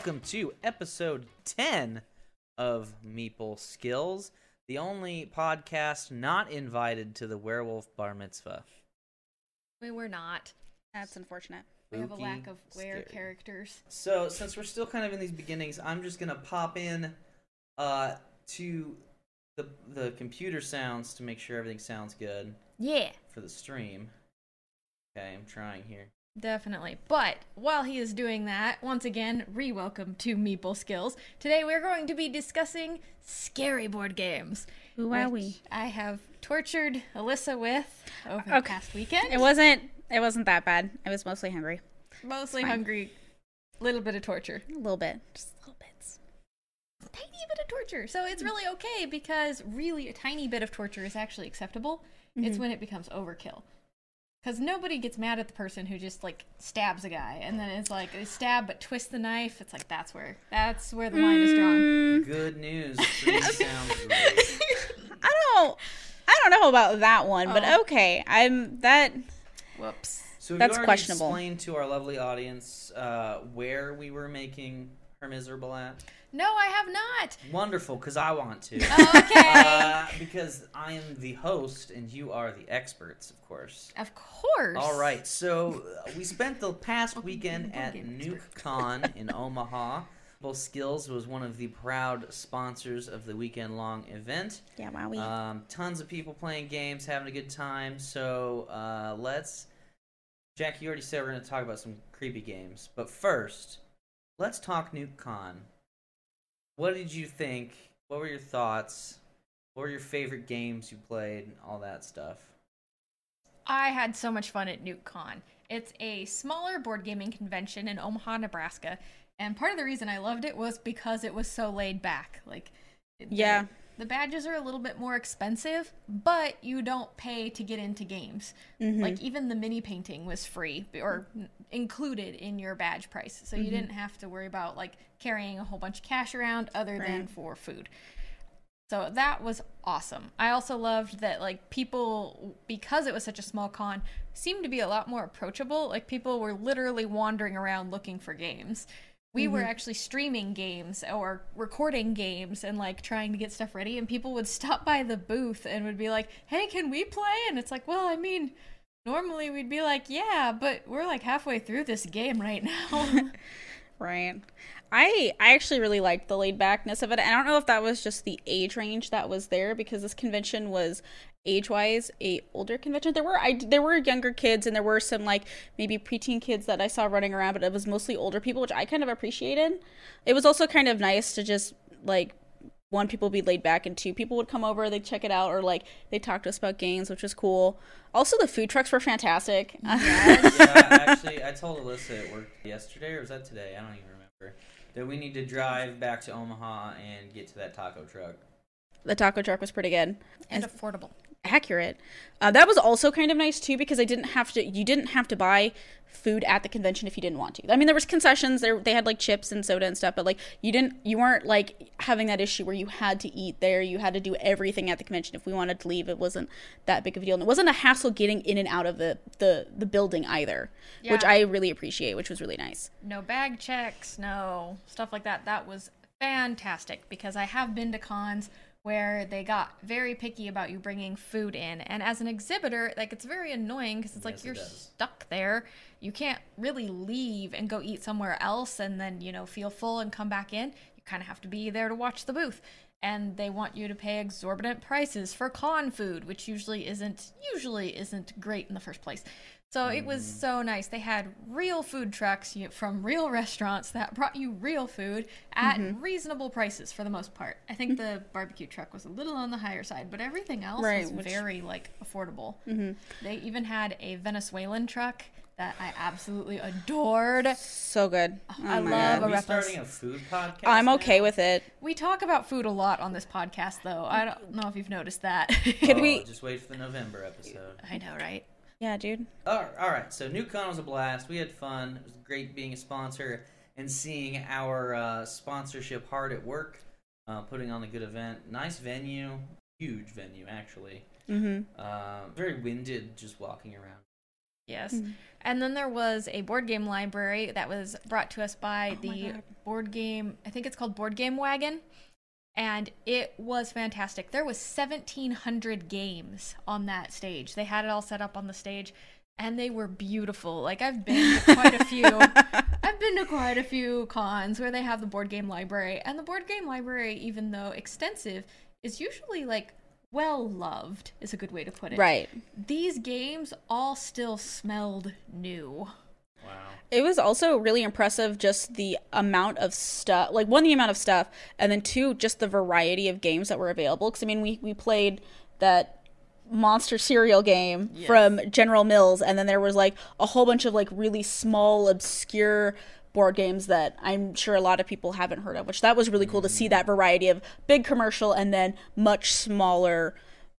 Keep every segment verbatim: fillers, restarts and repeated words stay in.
welcome to episode ten of Meeple Skills, the only podcast not invited to the werewolf bar mitzvah. We were not. That's unfortunate. We have a lack of Spooky, were scary. characters. So, since we're still kind of in these beginnings, I'm just going to pop in uh, to the the computer sounds to make sure everything sounds good Yeah. for the stream. Okay, I'm trying here. Definitely. But while he is doing that, once again, re-welcome to Meeple Skills. Today we're going to be discussing scary board games. Ooh, which wowee. I have tortured Alyssa with over the Okay. past weekend. It wasn't. It wasn't that bad. I was mostly hungry. Mostly Fine. hungry. Little bit of torture. A little bit, just little bits. Tiny bit of torture. So it's really okay because really a tiny bit of torture is actually acceptable. It's Mhm. when it becomes overkill. Because nobody gets mad at the person who just, like, stabs a guy. And then it's like, they stab but twist the knife. It's like, that's where, that's where the line is drawn. Mm, Good news. Free sounds great. I don't. I don't know about that one, but Oh. okay. I'm that. Whoops. So have That's you already questionable. explained to our lovely audience uh, where we were making her miserable at? No, I have not. Wonderful, because I want to. Okay. Uh, because I am the host and you are the experts, of course. Of course. All right, so uh, we spent the past Welcome to weekend the board at game NukeCon in Omaha. Meeple Skills was one of the proud sponsors of the weekend-long event. Yeah, wow. We. Um, tons of people playing games, having a good time. So uh, let's... Jack, you already said we're going to talk about some creepy games. But first, let's talk NukeCon. What did you think? What were your thoughts? What were your favorite games you played? All that stuff. I had so much fun at NukeCon. It's a smaller board gaming convention in Omaha, Nebraska. And part of the reason I loved it was because it was so laid back. Like, it- Yeah. The, the badges are a little bit more expensive, but you don't pay to get into games. Mhm. Like, even the mini painting was free or included in your badge price. So you Mhm. didn't have to worry about, like, carrying a whole bunch of cash around other than Right. for food. So that was awesome. I also loved that, like, people, because it was such a small con, seemed to be a lot more approachable. Like, people were literally wandering around looking for games. We were Mhm. actually streaming games or recording games and, like, trying to get stuff ready, and people would stop by the booth and would be like, hey, can we play? And it's like, well, I mean, normally we'd be like, yeah, but we're, like, halfway through this game right now. Right. I I actually really liked the laid backness of it. And I don't know if that was just the age range that was there, because this convention was age wise a older convention. There were I there were younger kids and there were some like maybe preteen kids that I saw running around, but it was mostly older people, which I kind of appreciated. It was also kind of nice to just like one, people be laid back, and two, people would come over, they'd check it out, or like they talk to us about games, which was cool. Also, the food trucks were fantastic. Yes. Yeah, actually, I told Alyssa at work yesterday, or was that today? I don't even remember. That we need to drive back to Omaha and get to that taco truck. The taco truck was pretty good. And affordable. Accurate. Uh, that was also kind of nice too, because I didn't have to. You didn't have to buy food at the convention if you didn't want to. I mean, there was concessions. There they had like chips and soda and stuff, but like you didn't. You weren't like having that issue where you had to eat there. You had to do everything at the convention. If we wanted to leave, it wasn't that big of a deal. And it wasn't a hassle getting in and out of the the the building either, which Yeah. I really appreciate, which was really nice. No bag checks, no stuff like that. That was fantastic, because I have been to cons where they got very picky about you bringing food in. And as an exhibitor, like, it's very annoying because it's like Yes, it you're does. stuck there. You can't really leave and go eat somewhere else and then, you know, feel full and come back in. You kind of have to be there to watch the booth. And they want you to pay exorbitant prices for con food, which usually isn't usually isn't great in the first place. So it was so nice. They had real food trucks you- from real restaurants that brought you real food at reasonable prices for the most part. I think the barbecue truck was a little on the higher side, but everything else Right, was which- very, like, affordable. Mm-hmm. They even had a Venezuelan truck that I absolutely adored. So good. Oh I my love God. a Are we repos. starting a food podcast? I'm okay now? with it. We talk about food a lot on this podcast, though. I don't know if you've noticed that. Could Oh, we- just wait for the November episode? I know, right? Yeah, dude. All right, all right, so NukeCon was a blast. We had fun. It was great being a sponsor and seeing our uh, sponsorship hard at work, uh, putting on a good event. Nice venue, huge venue actually. Mm-hmm. Uh, very winded just walking around. Yes. Mm. And then there was a board game library that was brought to us by Oh my the God. board game, I think it's called Board Game Wagon. And it was fantastic. There was seventeen hundred games on that stage. They had it all set up on the stage, and they were beautiful. Like, I've been to quite a few. I've been to quite a few cons where they have the board game library. And the board game library, even though extensive, is usually, like, well-loved, is a good way to put it. Right. These games all still smelled new. Wow. It was also really impressive, just the amount of stuff, like one, the amount of stuff, and then two, just the variety of games that were available. Because I mean, we, we played that monster cereal game Yes. from General Mills, and then there was like a whole bunch of like really small, obscure board games that I'm sure a lot of people haven't heard of, which that was really cool to see that variety of big commercial and then much smaller,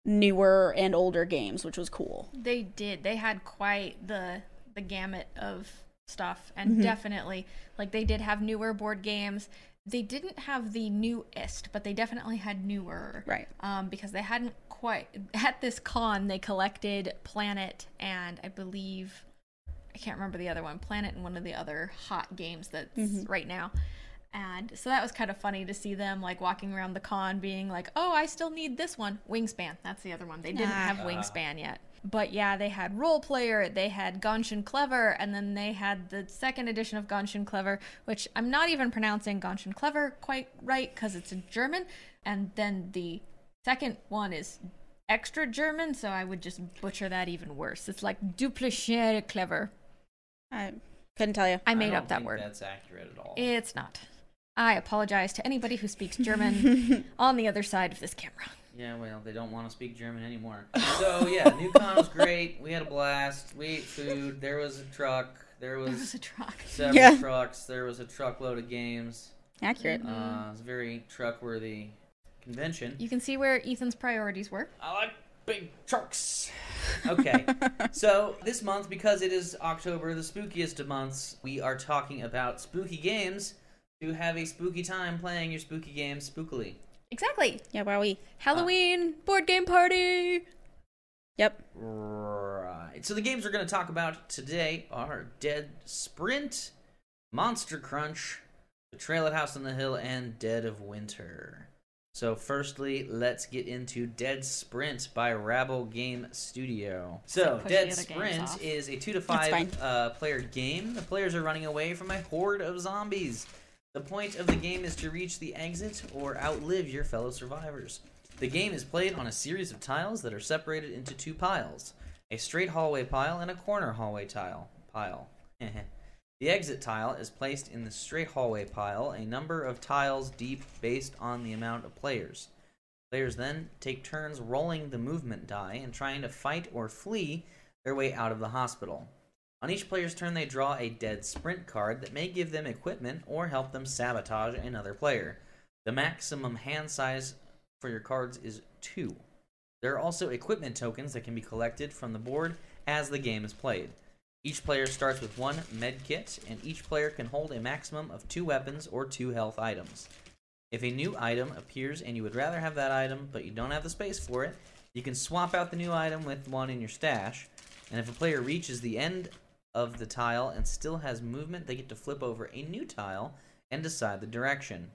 newer and older games, which was cool. They did. They had quite the the gamut of stuff, and Mm-hmm. definitely, like, they did have newer board games. They didn't have the newest, but they definitely had newer. Right. Um, because they hadn't quite at this con. They collected Planet and I believe I can't remember the other one. Planet and one of the other hot games that's Mm-hmm. right now. And so that was kind of funny to see them like walking around the con being like, oh, I still need this one. Wingspan. That's the other one. They didn't Ah. have Wingspan yet. But yeah, they had Role Player, they had Genshin Clever, and then they had the second edition of Genshin Clever, which I'm not even pronouncing Genshin Clever quite right because it's in German. And then the second one is extra German, so I would just butcher that even worse. It's like Duplicere Clever. I couldn't tell you. I made don't up that think word. That's accurate at all. It's not. I apologize to anybody who speaks German on the other side of this camera. Yeah, well, they don't want to speak German anymore. So, yeah, NewCon was great. We had a blast. We ate food. There was a truck. There There was was a truck. several Yeah. trucks. There was a truckload of games. Accurate. Mm-hmm. Uh, it was a very truck-worthy convention. You can see where Ethan's priorities were. I like big trucks. Okay, so this month, because it is October, the spookiest of months, we are talking about spooky games to have a spooky time playing your spooky games spookily. Exactly. Yeah, wowie. Halloween board game party. Yep. Right. So the games we're going to talk about today are Dead Sprint, Monster Crunch, Betrayal at House on the Hill, and Dead of Winter. So firstly, let's get into Dead Sprint by Rabble Game Studio. So push the Dead other games Sprint off. is a two to That's five fine. uh, player game. The players are running away from a horde of zombies. The point of the game is to reach the exit or outlive your fellow survivors. The game is played on a series of tiles that are separated into two piles, a straight hallway pile and a corner hallway tile pile. The exit tile is placed in the straight hallway pile, a number of tiles deep based on the amount of players. Players then take turns rolling the movement die and trying to fight or flee their way out of the hospital. On each player's turn, they draw a Dead Sprint card that may give them equipment or help them sabotage another player. The maximum hand size for your cards is two. There are also equipment tokens that can be collected from the board as the game is played. Each player starts with one med kit, and each player can hold a maximum of two weapons or two health items. If a new item appears and you would rather have that item, but you don't have the space for it, you can swap out the new item with one in your stash, and if a player reaches the end of the tile and still has movement, they get to flip over a new tile and decide the direction.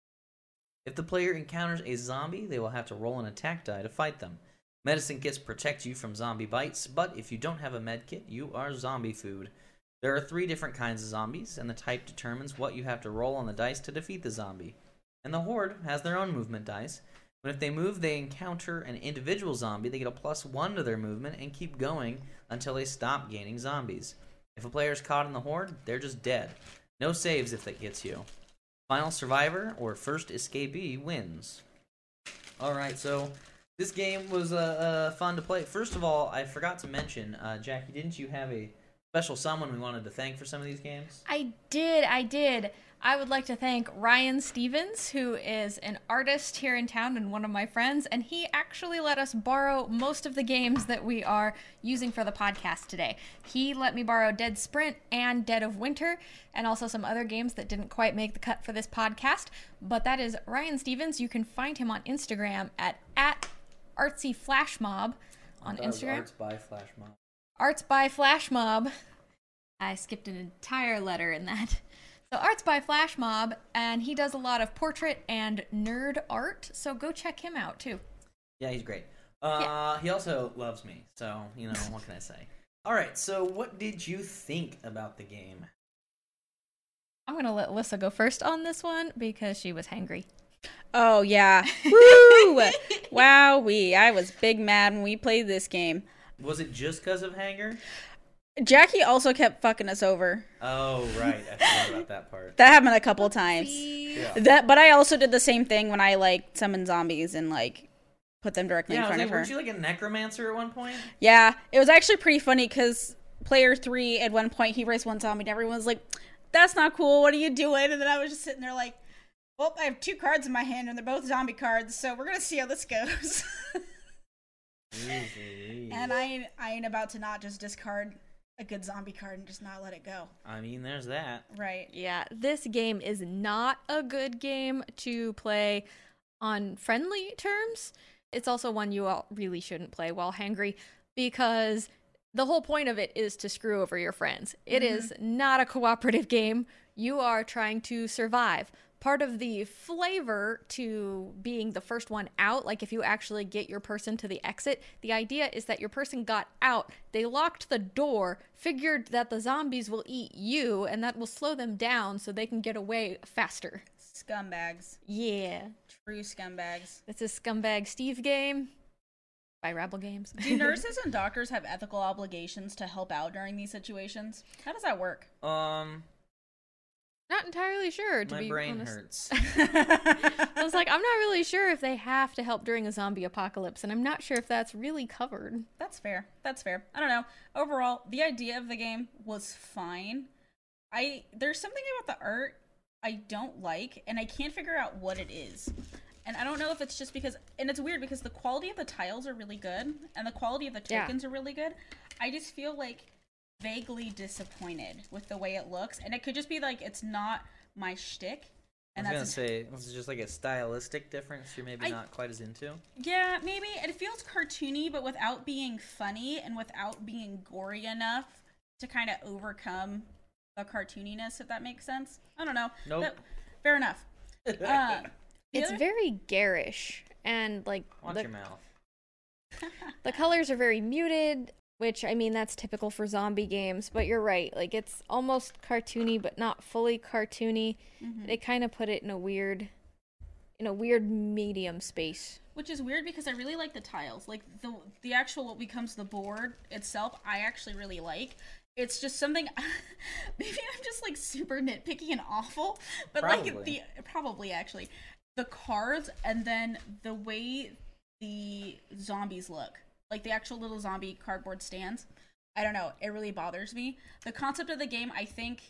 If the player encounters a zombie, they will have to roll an attack die to fight them. Medicine kits protect you from zombie bites, but if you don't have a med kit, you are zombie food. There are three different kinds of zombies, and the type determines what you have to roll on the dice to defeat the zombie. And the Horde has their own movement dice, but if they move, they encounter an individual zombie, they get a plus one to their movement and keep going until they stop gaining zombies. If a player is caught in the Horde, they're just dead. No saves if that gets you. Final survivor or first escapee wins. Alright, so this game was uh, uh, fun to play. First of all, I forgot to mention, uh, Jackie, didn't you have a special someone we wanted to thank for some of these games? I did, I did. I would like to thank Ryan Stevens, who is an artist here in town and one of my friends, and he actually let us borrow most of the games that we are using for the podcast today. He let me borrow Dead Sprint and Dead of Winter, and also some other games that didn't quite make the cut for this podcast, but that is Ryan Stevens. You can find him on Instagram at, at artsyflashmob on I thought it was Instagram. Arts by Flash Mob. Art's by Flash Mob. I skipped an entire letter in that. So Art's by Flash Mob, and he does a lot of portrait and nerd art, so go check him out, too. Yeah, he's great. Uh, yeah. He also loves me, so, you know, what can I say? All right, so what did you think about the game? I'm going to let Alyssa go first on this one because she was hangry. Oh, yeah. Woo! Wowee. I was big mad when we played this game. Was it just because of hanger? Jackie also kept fucking us over. Oh, right. I forgot about that part. That happened a couple of times. Yeah. That, but I also did the same thing when I, like, summoned zombies and, like, put them directly yeah, in front like, of her. Weren't you, like, a necromancer at one point? Yeah. It was actually pretty funny because player three, at one point, he raised one zombie and everyone was like, that's not cool. What are you doing? And then I was just sitting there like, well, I have two cards in my hand and they're both zombie cards, so we're going to see how this goes. And I ain't, I ain't about to not just discard a good zombie card and just not let it go. I mean, there's that. Right. Yeah, this game is not a good game to play on friendly terms. It's also one you all really shouldn't play while hangry because the whole point of it is to screw over your friends. It mm-hmm. is not a cooperative game. You are trying to survive. Part of the flavor to being the first one out, like if you actually get your person to the exit, the idea is that your person got out, they locked the door, figured that the zombies will eat you, and that will slow them down so they can get away faster. Scumbags. Yeah. True scumbags. It's a Scumbag Steve game by Rabble Games. Do nurses and doctors have ethical obligations to help out during these situations? How does that work? Um... Not entirely sure, to My be brain honest. hurts. I was like, I'm not really sure if they have to help during a zombie apocalypse, and I'm not sure if that's really covered. That's fair. That's fair. I don't know. Overall, the idea of the game was fine. I there's something about the art I don't like, and I can't figure out what it is. And I don't know if it's just because, and it's weird because the quality of the tiles are really good, and the quality of the tokens yeah. are really good. I just feel like vaguely disappointed with the way it looks, and it could just be like it's not my shtick. And I was that's gonna say this is just like a stylistic difference you're maybe I, not quite as into. Yeah, maybe it feels cartoony, but without being funny and without being gory enough to kind of overcome the cartooniness. If that makes sense, I don't know. Nope. That, fair enough. Uh, it's other... very garish and like. Watch the, your mouth. The colors are very muted. Which, I mean, that's typical for zombie games, but you're right. Like, it's almost cartoony, but not fully cartoony. Mm-hmm. They kind of put it in a weird, in a weird medium space. Which is weird because I really like the tiles. Like, the the actual, what becomes the board itself, I actually really like. It's just something, maybe I'm just, like, super nitpicky and awful, but, probably. like, the, probably, actually. The cards, and then the way the zombies look. Like, the actual little zombie cardboard stands. I don't know. It really bothers me. The concept of the game, I think,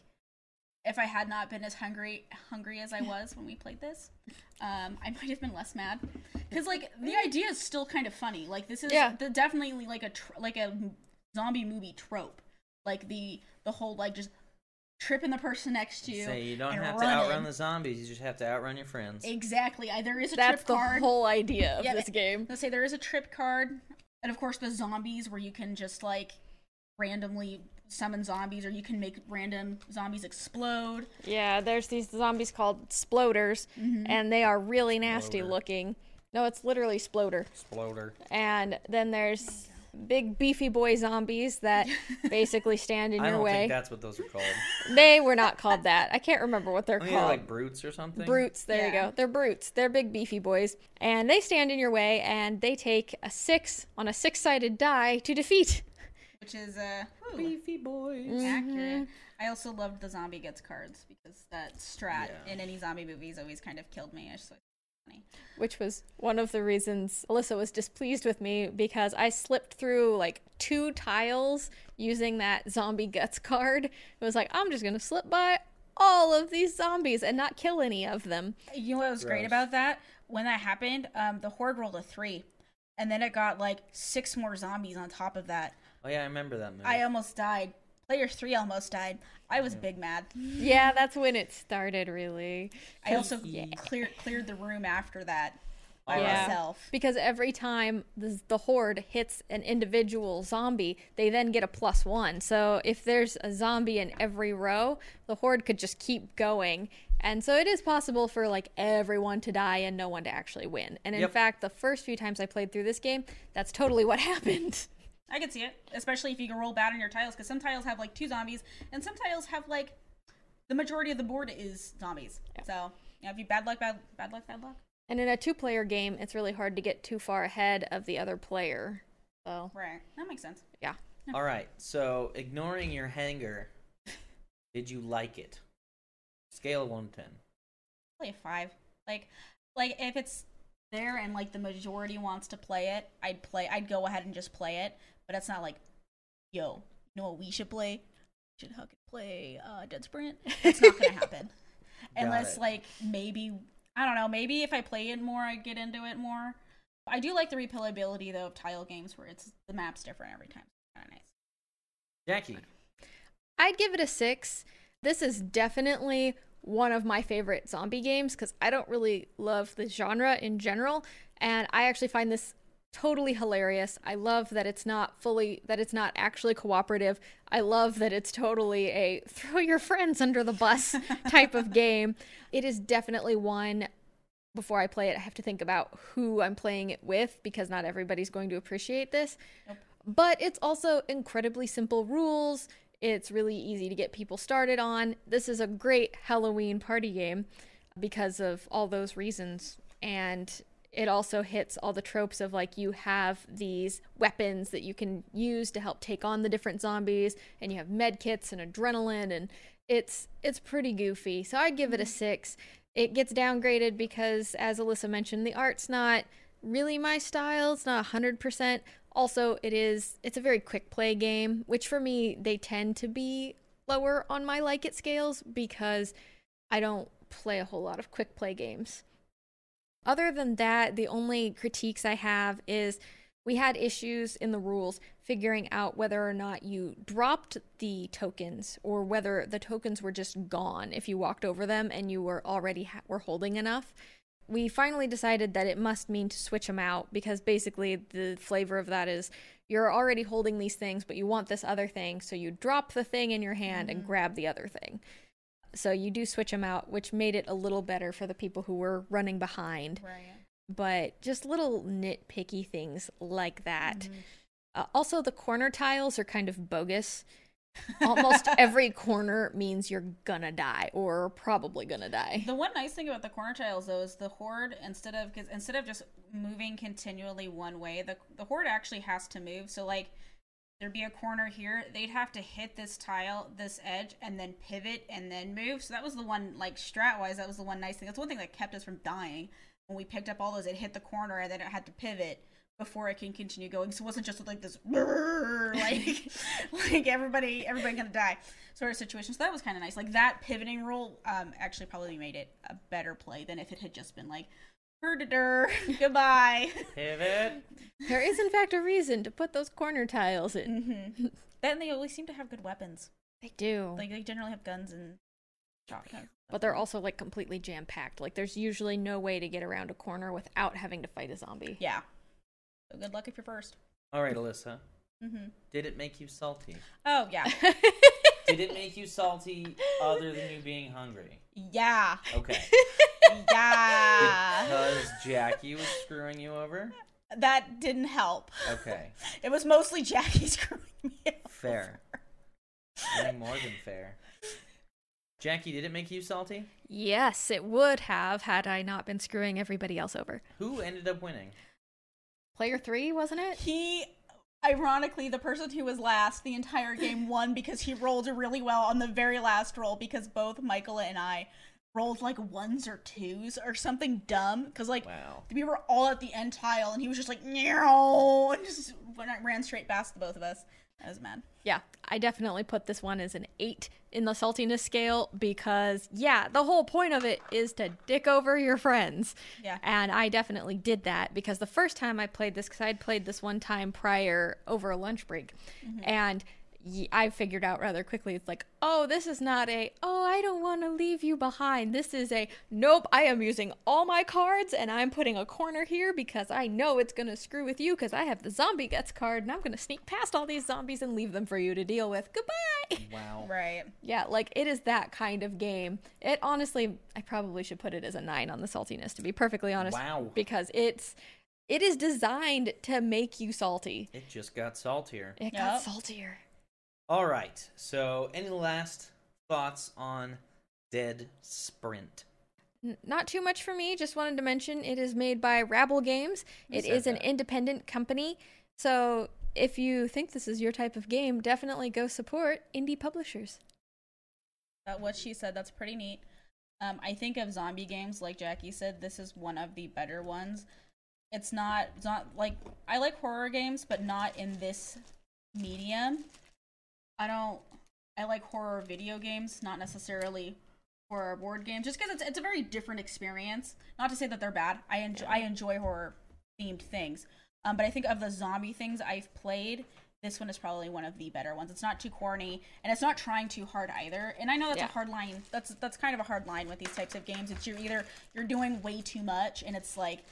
if I had not been as hungry hungry as I was when we played this, um, I might have been less mad. Because, like, the idea is still kind of funny. Like, this is yeah. the, definitely, like, a tr- like a zombie movie trope. Like, the, the whole, like, just tripping the person next to you. Say you don't have running. to outrun the zombies. You just have to outrun your friends. Exactly. I, there is a That's trip card. That's the whole idea of yeah, this game. Let's say there is a trip card. And of course the zombies where you can just like randomly summon zombies or you can make random zombies explode. Yeah, there's these zombies called sploders mm-hmm. and they are really nasty Sploder. looking. No, it's literally sploder. Sploder. And then there's big beefy boy zombies that basically stand in I your don't way. think that's what those are called. They were not called that. I can't remember what they're oh, called. Yeah, like brutes or something? Brutes, there yeah. you go. They're brutes. They're big beefy boys. And they stand in your way and they take a six on a six-sided die to defeat. Which is, uh, ooh, beefy boys. Mm-hmm. Accurate. I also loved the zombie gets cards because that strat yeah. in any zombie movies always kind of killed me. I just Which was one of the reasons Alyssa was displeased with me because I slipped through like two tiles using that zombie guts card. It was like, I'm just going to slip by all of these zombies and not kill any of them. You know what was Gross. great about that? When that happened, um, the Horde rolled a three. And then it got like six more zombies on top of that. Oh yeah, I remember that movie. I almost died. Player three almost died. I was yeah. big mad. Yeah, that's when it started, really. I also yeah. cleared cleared the room after that. by Yeah. myself. Because every time the, the horde hits an individual zombie, they then get a plus one. So if there's a zombie in every row, the horde could just keep going. And so it is possible for like everyone to die and no one to actually win. And in Yep. fact, the first few times I played through this game, that's totally what happened. I can see it, especially if you can roll bad on your tiles, because some tiles have like two zombies, and some tiles have like the majority of the board is zombies. Yeah. So yeah, if you bad luck, bad bad luck, bad luck. And in a two-player game, it's really hard to get too far ahead of the other player. So, Right, that makes sense. yeah. All right. So, ignoring your hanger, did you like it? Scale of one to ten. Play a five. Like, like if it's there and like the majority wants to play it, I'd play. I'd go ahead and just play it. But it's not like, yo, you know what we should play? We should fucking play uh, Dead Sprint. It's not gonna happen unless it. like maybe I don't know. Maybe if I play it more, I get into it more. I do like the replayability though of tile games where it's the map's different every time. Kind of nice. Jackie. I'd give it a six. This is definitely one of my favorite zombie games because I don't really love the genre in general, and I actually find this totally hilarious. I love that it's not fully, that it's not actually cooperative. I love that it's totally a throw your friends under the bus type of game. It is definitely one, before I play it, I have to think about who I'm playing it with because not everybody's going to appreciate this. Nope. But it's also incredibly simple rules. It's really easy to get people started on. This is a great Halloween party game because of all those reasons. And it also hits all the tropes of like you have these weapons that you can use to help take on the different zombies, and you have med kits and adrenaline, and it's it's pretty goofy. So I'd give it a six. It gets downgraded because, as Alyssa mentioned, the art's not really my style. It's not one hundred percent. Also, it is it's a very quick play game, which for me, they tend to be lower on my like it scales because I don't play a whole lot of quick play games. Other than that, the only critiques I have is we had issues in the rules figuring out whether or not you dropped the tokens or whether the tokens were just gone if you walked over them and you were already ha- were holding enough. We finally decided that it must mean to switch them out because basically the flavor of that is you're already holding these things, but you want this other thing, so you drop the thing in your hand mm-hmm. and grab the other thing. So you do switch them out, which made it a little better for the people who were running behind. Right. But just little nitpicky things like that. Mm-hmm. Uh, also, the corner tiles are kind of bogus. Almost every corner means you're gonna die or probably gonna die. The one nice thing about the corner tiles though is the horde, instead of cause instead of just moving continually one way, the the horde actually has to move. So like there'd be a corner here, they'd have to hit this tile, this edge, and then pivot and then move. So that was the one, like strat wise, that was the one nice thing. That's one thing that kept us from dying. When we picked up all those, it hit the corner and then it had to pivot before it can continue going. So it wasn't just like this like like everybody everybody gonna die sort of situation. So that was kind of nice. Like that pivoting rule um actually probably made it a better play than if it had just been like goodbye. Pivot. There is in fact a reason to put those corner tiles in. Mm-hmm. Then they always seem to have good weapons. They do. Like they generally have guns and shotguns. But they're also like completely jam-packed. Like there's usually no way to get around a corner without having to fight a zombie. Yeah. So good luck if you're first. All right, Alyssa. Mm-hmm. Did it make you salty? Oh, yeah. Did it make you salty other than you being hungry? Yeah. Okay. Yeah. Because Jackie was screwing you over? That didn't help. Okay. It was mostly Jackie screwing me over. Fair. Any more than fair. Jackie, did it make you salty? Yes, it would have had I not been screwing everybody else over. Who ended up winning? Player three, wasn't it? He, ironically, the person who was last the entire game won because he rolled really well on the very last roll because both Michaela and I rolled like ones or twos or something dumb. Because like wow. we were all at the end tile and he was just like, no, and just ran straight past the both of us. I was mad. Yeah, I definitely put this one as an eight in the saltiness scale because, yeah, the whole point of it is to dick over your friends. Yeah. And I definitely did that because the first time I played this, because I had played this one time prior over a lunch break, mm-hmm. and y- I figured out rather quickly. It's like, oh, this is not a, oh, I don't want to leave you behind. This is a, nope, I am using all my cards and I'm putting a corner here because I know it's going to screw with you because I have the zombie guts card and I'm going to sneak past all these zombies and leave them for you to deal with. Goodbye. Wow. Right. Yeah, like it is that kind of game. It honestly, I probably should put it as a nine on the saltiness, to be perfectly honest. Wow. Because it's, it is designed to make you salty. It just got saltier. It Yep. got saltier. All right. So, any last thoughts on Dead Sprint? N- not too much for me. Just wanted to mention it is made by Rabble Games. Who It said is an that? independent company. So if you think this is your type of game, definitely go support indie publishers. That what she said. That's pretty neat. Um, I think of zombie games, like Jackie said, this is one of the better ones. It's not, it's not like, I like horror games, but not in this medium. I don't, I like horror video games, not necessarily horror board games, just because it's, it's a very different experience. Not to say that they're bad. I enjoy, I enjoy horror themed things. Um, but I think of the zombie things I've played, this one is probably one of the better ones. It's not too corny, and it's not trying too hard either. And I know that's Yeah. a hard line. That's that's kind of a hard line with these types of games. It's you're either you're doing way too much, and it's like,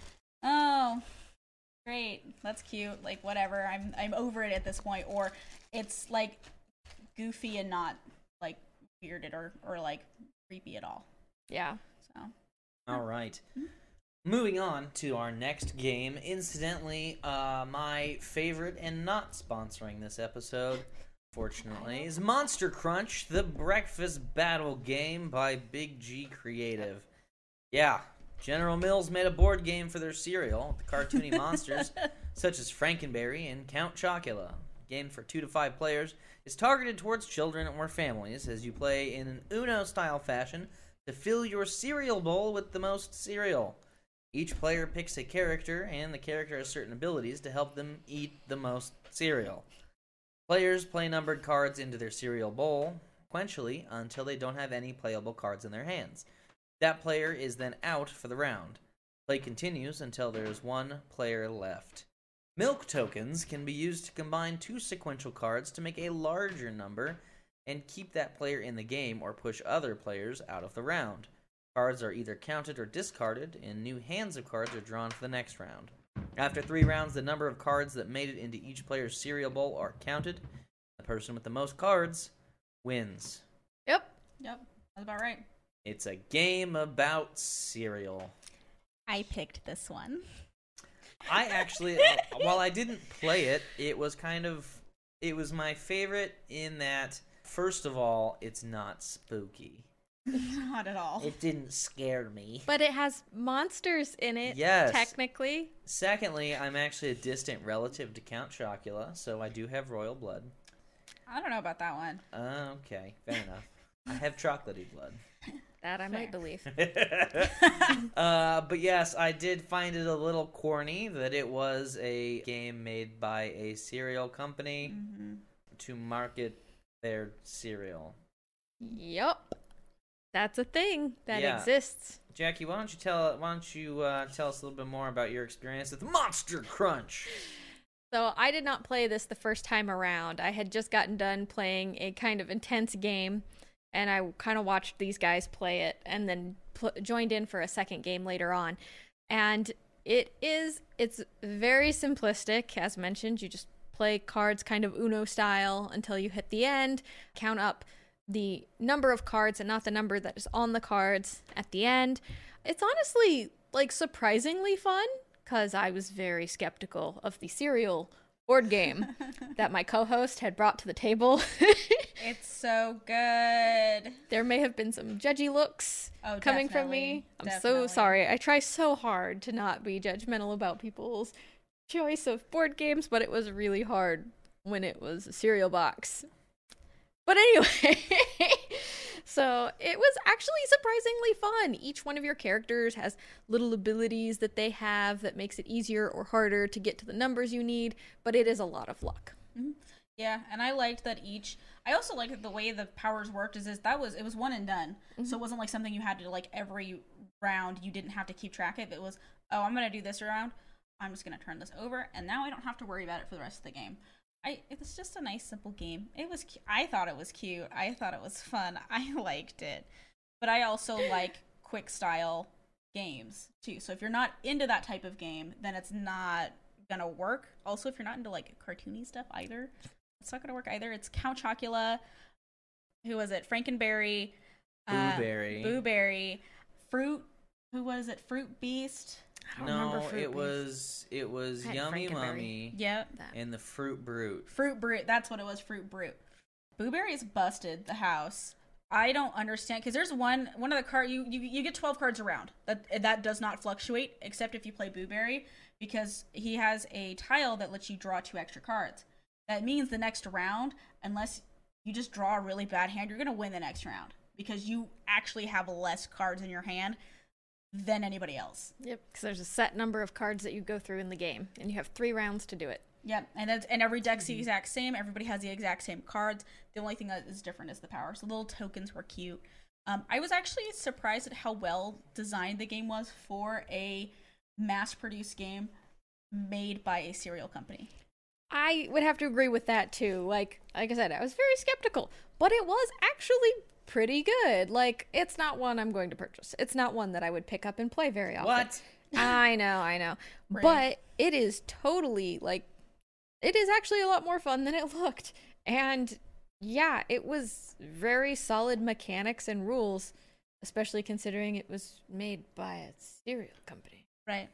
oh, great, that's cute, like whatever. I'm I'm over it at this point, or it's like goofy and not like weirded or or like creepy at all. Yeah. So All right. Moving on to our next game. Incidentally, uh, my favorite and not sponsoring this episode, fortunately, is Monster Crunch, the breakfast battle game by Big G Creative. Yeah, General Mills made a board game for their cereal with cartoony monsters such as Frankenberry and Count Chocula. Game for two to five players is targeted towards children or families as you play in an Uno-style fashion to fill your cereal bowl with the most cereal. Each player picks a character, and the character has certain abilities to help them eat the most cereal. Players play numbered cards into their cereal bowl, sequentially, until they don't have any playable cards in their hands. That player is then out for the round. Play continues until there is one player left. Milk tokens can be used to combine two sequential cards to make a larger number, and keep that player in the game or push other players out of the round. Cards are either counted or discarded, and new hands of cards are drawn for the next round. After three rounds, the number of cards that made it into each player's cereal bowl are counted. The person with the most cards wins. Yep. yep, that's about right. It's a game about cereal. I picked this one. I actually, uh, while I didn't play it, it was kind of, it was my favorite in that, first of all, it's not spooky. Not at all. It didn't scare me. But it has monsters in it, Yes. technically. Secondly, I'm actually a distant relative to Count Chocula, so I do have royal blood. I don't know about that one. Uh, okay, fair enough. I have chocolatey blood. That I might Fair. believe. uh, but yes, I did find it a little corny that it was a game made by a cereal company Mm-hmm. to market their cereal. Yup. That's a thing that Yeah. exists. Jackie, why don't you tell why don't you uh, tell us a little bit more about your experience with Monster Crunch? So I did not play this the first time around. I had just gotten done playing a kind of intense game, and I kind of watched these guys play it, and then pl- joined in for a second game later on. And it is, it's very simplistic, as mentioned. You just play cards kind of Uno style until you hit the end, count up the number of cards and not the number that is on the cards at the end. It's honestly like surprisingly fun, because I was very skeptical of the cereal board game that my co-host had brought to the table. It's so good. There may have been some judgy looks Oh, coming from me. definitely. I'm Definitely. so sorry. I try so hard to not be judgmental about people's choice of board games, but it was really hard when it was a cereal box. But anyway, so it was actually surprisingly fun. Each one of your characters has little abilities that they have that makes it easier or harder to get to the numbers you need, but it is a lot of luck. Yeah, and I liked that each. I also liked that the way the powers worked is, is that was it was one and done. So it wasn't like something you had to like every round. You didn't have to keep track of. It was, oh, I'm gonna do this round. I'm just gonna turn this over, and now I don't have to worry about it for the rest of the game. I it's just a nice simple game. It was cu- I thought it was cute. I thought it was fun. I liked it. But I also like quick style games too. So if you're not into that type of game, then it's not gonna work. Also, if you're not into like cartoony stuff either, it's not gonna work either. It's Count Chocula. Who was it? Frankenberry. Boo Berry. Uh, Boo Berry. Fruit. Who was it? Fruit Beast. I don't remember No, Fruit it Beast. was it was I had Yummy Frankenberry. Mummy Yep. That. and the Fruit Brute. Fruit Brute. That's what it was. Fruit Brute. Boo Berry's busted the house. I don't understand because there's one one of the card you, you you get twelve cards around. That that does not fluctuate except if you play Boo Berry because he has a tile that lets you draw two extra cards. That means the next round, unless you just draw a really bad hand, you're gonna win the next round because you actually have less cards in your hand than anybody else. Yep, because there's a set number of cards that you go through in the game, and you have three rounds to do it. Yep, and that's, and every deck's the exact same. Everybody has the exact same cards. The only thing that is different is the power. So the little tokens were cute. Um, I was actually surprised at how well designed the game was for a mass-produced game made by a cereal company. I would have to agree with that too. Like, like I said, I was very skeptical, but it was actually pretty good. Like, it's not one I'm going to purchase. It's not one that I would pick up and play very often. What? I know, I know, Brave. but it is totally like, it is actually a lot more fun than it looked, and yeah, it was very solid mechanics and rules, especially considering it was made by a cereal company. Right.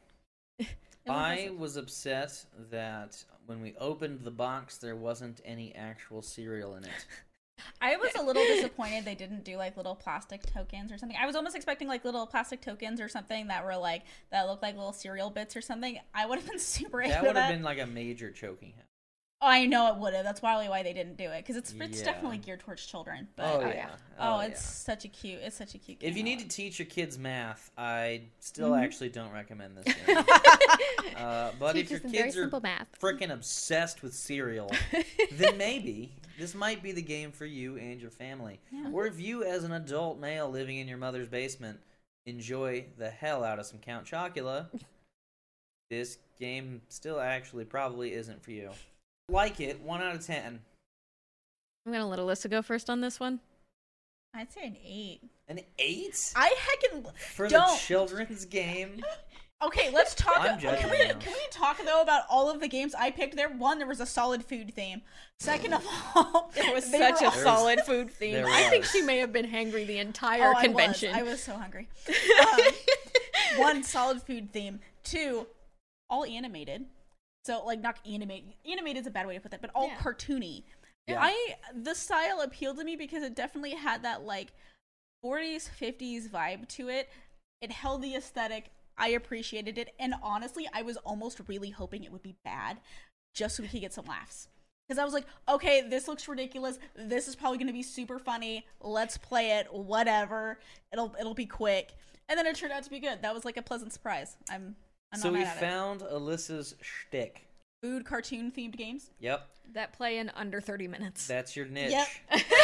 I was upset that when we opened the box, there wasn't any actual cereal in it. I was a little disappointed they didn't do like little plastic tokens or something. I was almost expecting like little plastic tokens or something that were like that looked like little cereal bits or something. I would have been super into That that. would have been like a major choking hit. Oh, I know it would have. That's probably why they didn't do it because it's it's Yeah. definitely geared towards children. But Oh, oh, yeah. yeah. oh, Oh, it's yeah. such a cute. It's such a cute. Game. If you need to teach your kids math, I still Mhm. actually don't recommend this game. uh, but if your Teaches them very kids are simple math. freaking obsessed with cereal, then maybe this might be the game for you and your family. Yeah. Or if you, as an adult male living in your mother's basement, enjoy the hell out of some Count Chocula, this game still actually probably isn't for you. Like it, one out of ten. I'm gonna let Alyssa go first on this one. I'd say an eight. An eight I heckin' for don't. the children's game. Okay, let's talk. I'm judging can we now. can we talk though about all of the games I picked? There, one, there was a solid food theme. Second of all, It was they such were a all- solid food theme. There I think was. she may have been hangry the Oh, entire I convention. was. I was so hungry. Um, one, solid food theme. Two, all animated. So like not animated. Animated is a bad way to put that, but all Yeah. cartoony. Yeah. I the style appealed to me because it definitely had that like forties, fifties vibe to it. It held the aesthetic. I appreciated it, and honestly, I was almost really hoping it would be bad, just so we could get some laughs. Because I was like, okay, this looks ridiculous. This is probably going to be super funny. Let's play it. Whatever. It'll it'll be quick. And then it turned out to be good. That was like a pleasant surprise. I'm. I'm So not we mad at it. found Alyssa's shtick. Food cartoon themed games. Yep, That play in under thirty minutes. that's your niche. Yep.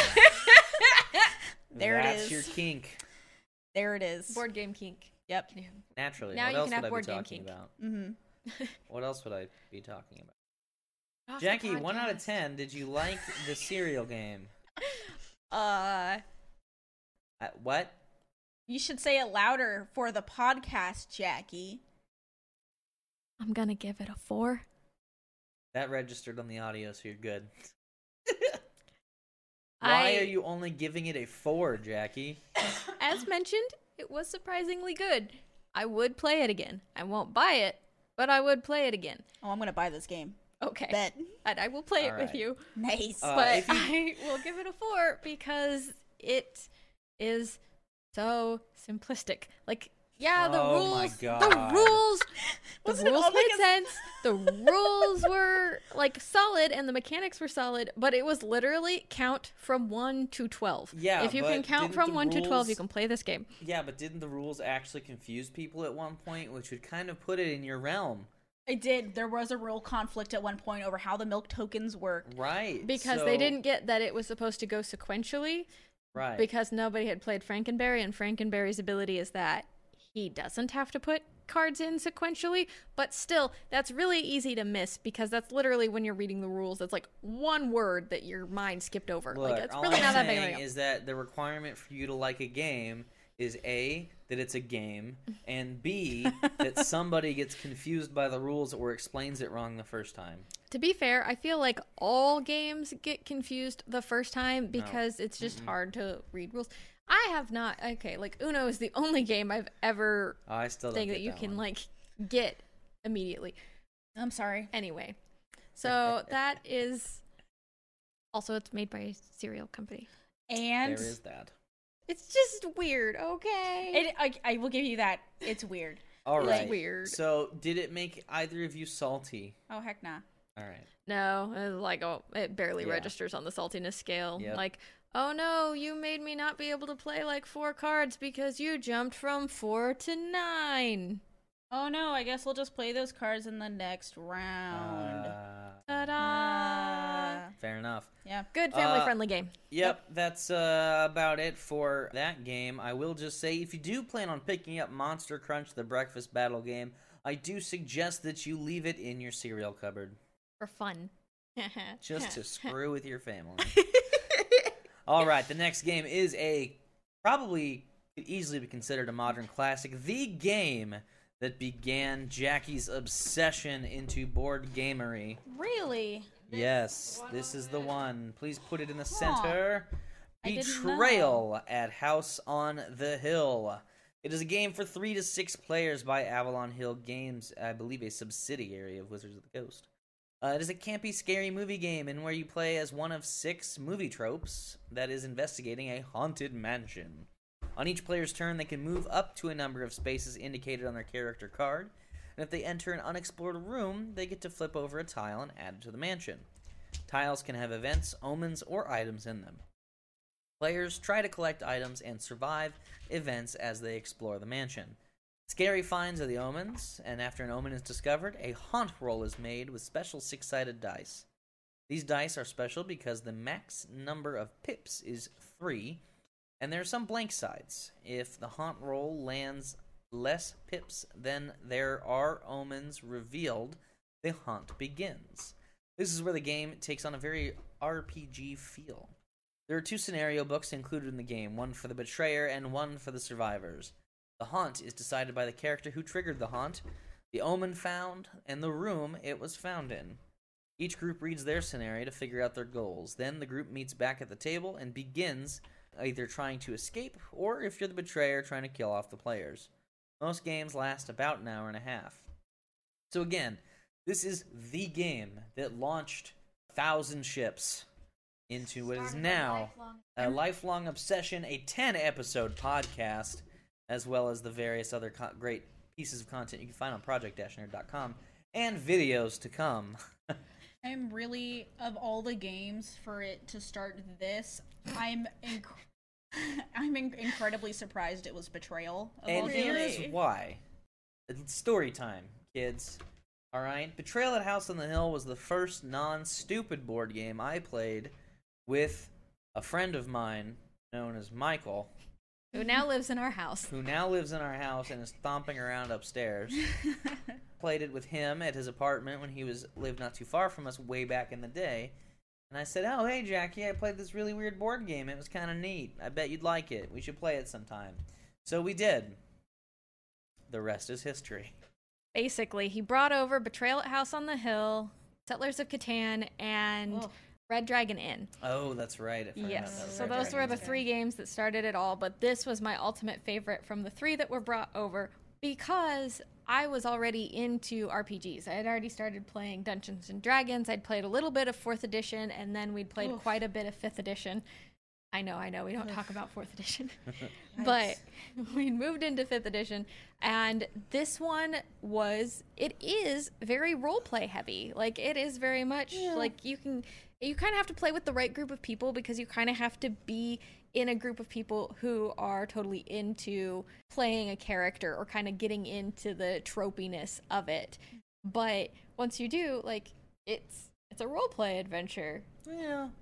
There it That's is. your kink. There it is. Board game kink. Yep. Yeah. Naturally. Now what you else can have would I board be game talking kink. about? Mm-hmm. What else would I be talking about? Off the Jackie, one out of podcast. ten. Did you like the cereal game? Uh, Uh, what? You should say it louder for the podcast, Jackie. I'm gonna give it a four. That registered on the audio, so you're good. Why I- are you only giving it a four, Jackie? As mentioned, it was surprisingly good. I would play it again. I won't buy it, but I would play it again. Oh, I'm gonna buy this game. Okay. Bet. And I will play it All with right. you. Nice. Uh, but if you- I will give it a four because it is so simplistic. Like, yeah, the Oh my rules, God. the rules, the Was it rules all made because- sense. The rules were like solid, and the mechanics were solid. But it was literally count from one to twelve. Yeah, if you can but count didn't from the one to twelve, you rules- can play this game. Yeah, but didn't the rules actually confuse people at one point, which would kind of put it in your realm? It did. There was a real conflict at one point over how the milk tokens work. Right. Because so- they didn't get that it was supposed to go sequentially. Right. Because nobody had played Frankenberry, and Frankenberry's ability is that he doesn't have to put cards in sequentially, but still, that's really easy to miss because that's literally when you're reading the rules. That's like one word that your mind skipped over. Look, like it's all really I'm not that big of a saying deal. is that the requirement for you to like a game is A, that it's a game, and B, that somebody gets confused by the rules or explains it wrong the first time. To be fair, I feel like all games get confused the first time because it's just Mm-mm. hard to read rules. I have not. Okay, like Uno is the only game I've ever Oh, I still don't think get that you that can one. like get immediately. I'm sorry. Anyway, so that is also it's made by a cereal company. And There is that. It's just weird, okay? it, I, I will give you that. It's weird. All It's right. weird. So, did it make either of you salty? Oh, heck nah. All right. No, it's like oh, it barely Yeah. registers on the saltiness scale. Yep. Like, oh no, you made me not be able to play like four cards because you jumped from four to nine. Oh no, I guess we'll just play those cards in the next round. Uh, Ta-da! Ah. fair enough. Yeah. Good Uh, family-friendly game. Yep, that's uh, about it for that game. I will just say, if you do plan on picking up Monster Crunch, the breakfast battle game, I do suggest that you leave it in your cereal cupboard, For fun. just to screw with your family. All right, the next game is a probably could easily be considered a modern classic. The game that began Jackie's obsession into board gamery. Really? Yes, this is the one. Please put it in the center. I didn't Betrayal at House on the Hill. It is a game for three to six players by Avalon Hill Games, I believe a subsidiary of Wizards of the Coast. Uh, it is a campy, scary movie game in where you play as one of six movie tropes that is investigating a haunted mansion. On each player's turn, they can move up to a number of spaces indicated on their character card, and if they enter an unexplored room, they get to flip over a tile and add it to the mansion. Tiles can have events, omens, or items in them. Players try to collect items and survive events as they explore the mansion. Scary finds are the omens, and after an omen is discovered, a haunt roll is made with special six-sided dice. These dice are special because the max number of pips is three, and there are some blank sides. If the haunt roll lands less pips than there are omens revealed, the haunt begins. This is where the game takes on a very R P G feel. There are two scenario books included in the game, one for the betrayer and one for the survivors. The haunt is decided by the character who triggered the haunt, the omen found, and the room it was found in. Each group reads their scenario to figure out their goals. Then the group meets back at the table and begins either trying to escape, or if you're the betrayer, trying to kill off the players. Most games last about an hour and a half. So again, this is the game that launched a thousand ships into what is now a lifelong obsession, a ten-episode podcast, as well as the various other co- great pieces of content you can find on project dash nerd dot com, and videos to come. I'm really, of all the games for it to start this, I'm inc- I'm in- incredibly surprised it was Betrayal. Of all And games. here's why. It's story time, kids. Alright? Betrayal at House on the Hill was the first non-stupid board game I played with a friend of mine known as Michael, Who now lives in our house. who now lives in our house and is stomping around upstairs. Played it with him at his apartment when he was lived not too far from us way back in the day. And I said, oh, hey, Jackie, I played this really weird board game. It was kind of neat. I bet you'd like it. We should play it sometime. So we did. The rest is history. Basically, he brought over Betrayal at House on the Hill, Settlers of Catan, and Oh. Red Dragon Inn. Oh, that's right. I forgot Yes, about so Red those Dragon. were the three games that started it all, but this was my ultimate favorite from the three that were brought over because I was already into R P Gs. I had already started playing Dungeons and Dragons. I'd played a little bit of fourth edition, and then we'd played Oof. quite a bit of fifth edition. I know, I know, we don't talk about fourth edition. But we moved into fifth edition, and this one was, it is very roleplay heavy. Like, it is very much, like, you can, you kind of have to play with the right group of people because you kind of have to be in a group of people who are totally into playing a character or kind of getting into the tropiness of it. But once you do, like, it's, it's a roleplay adventure. Yeah.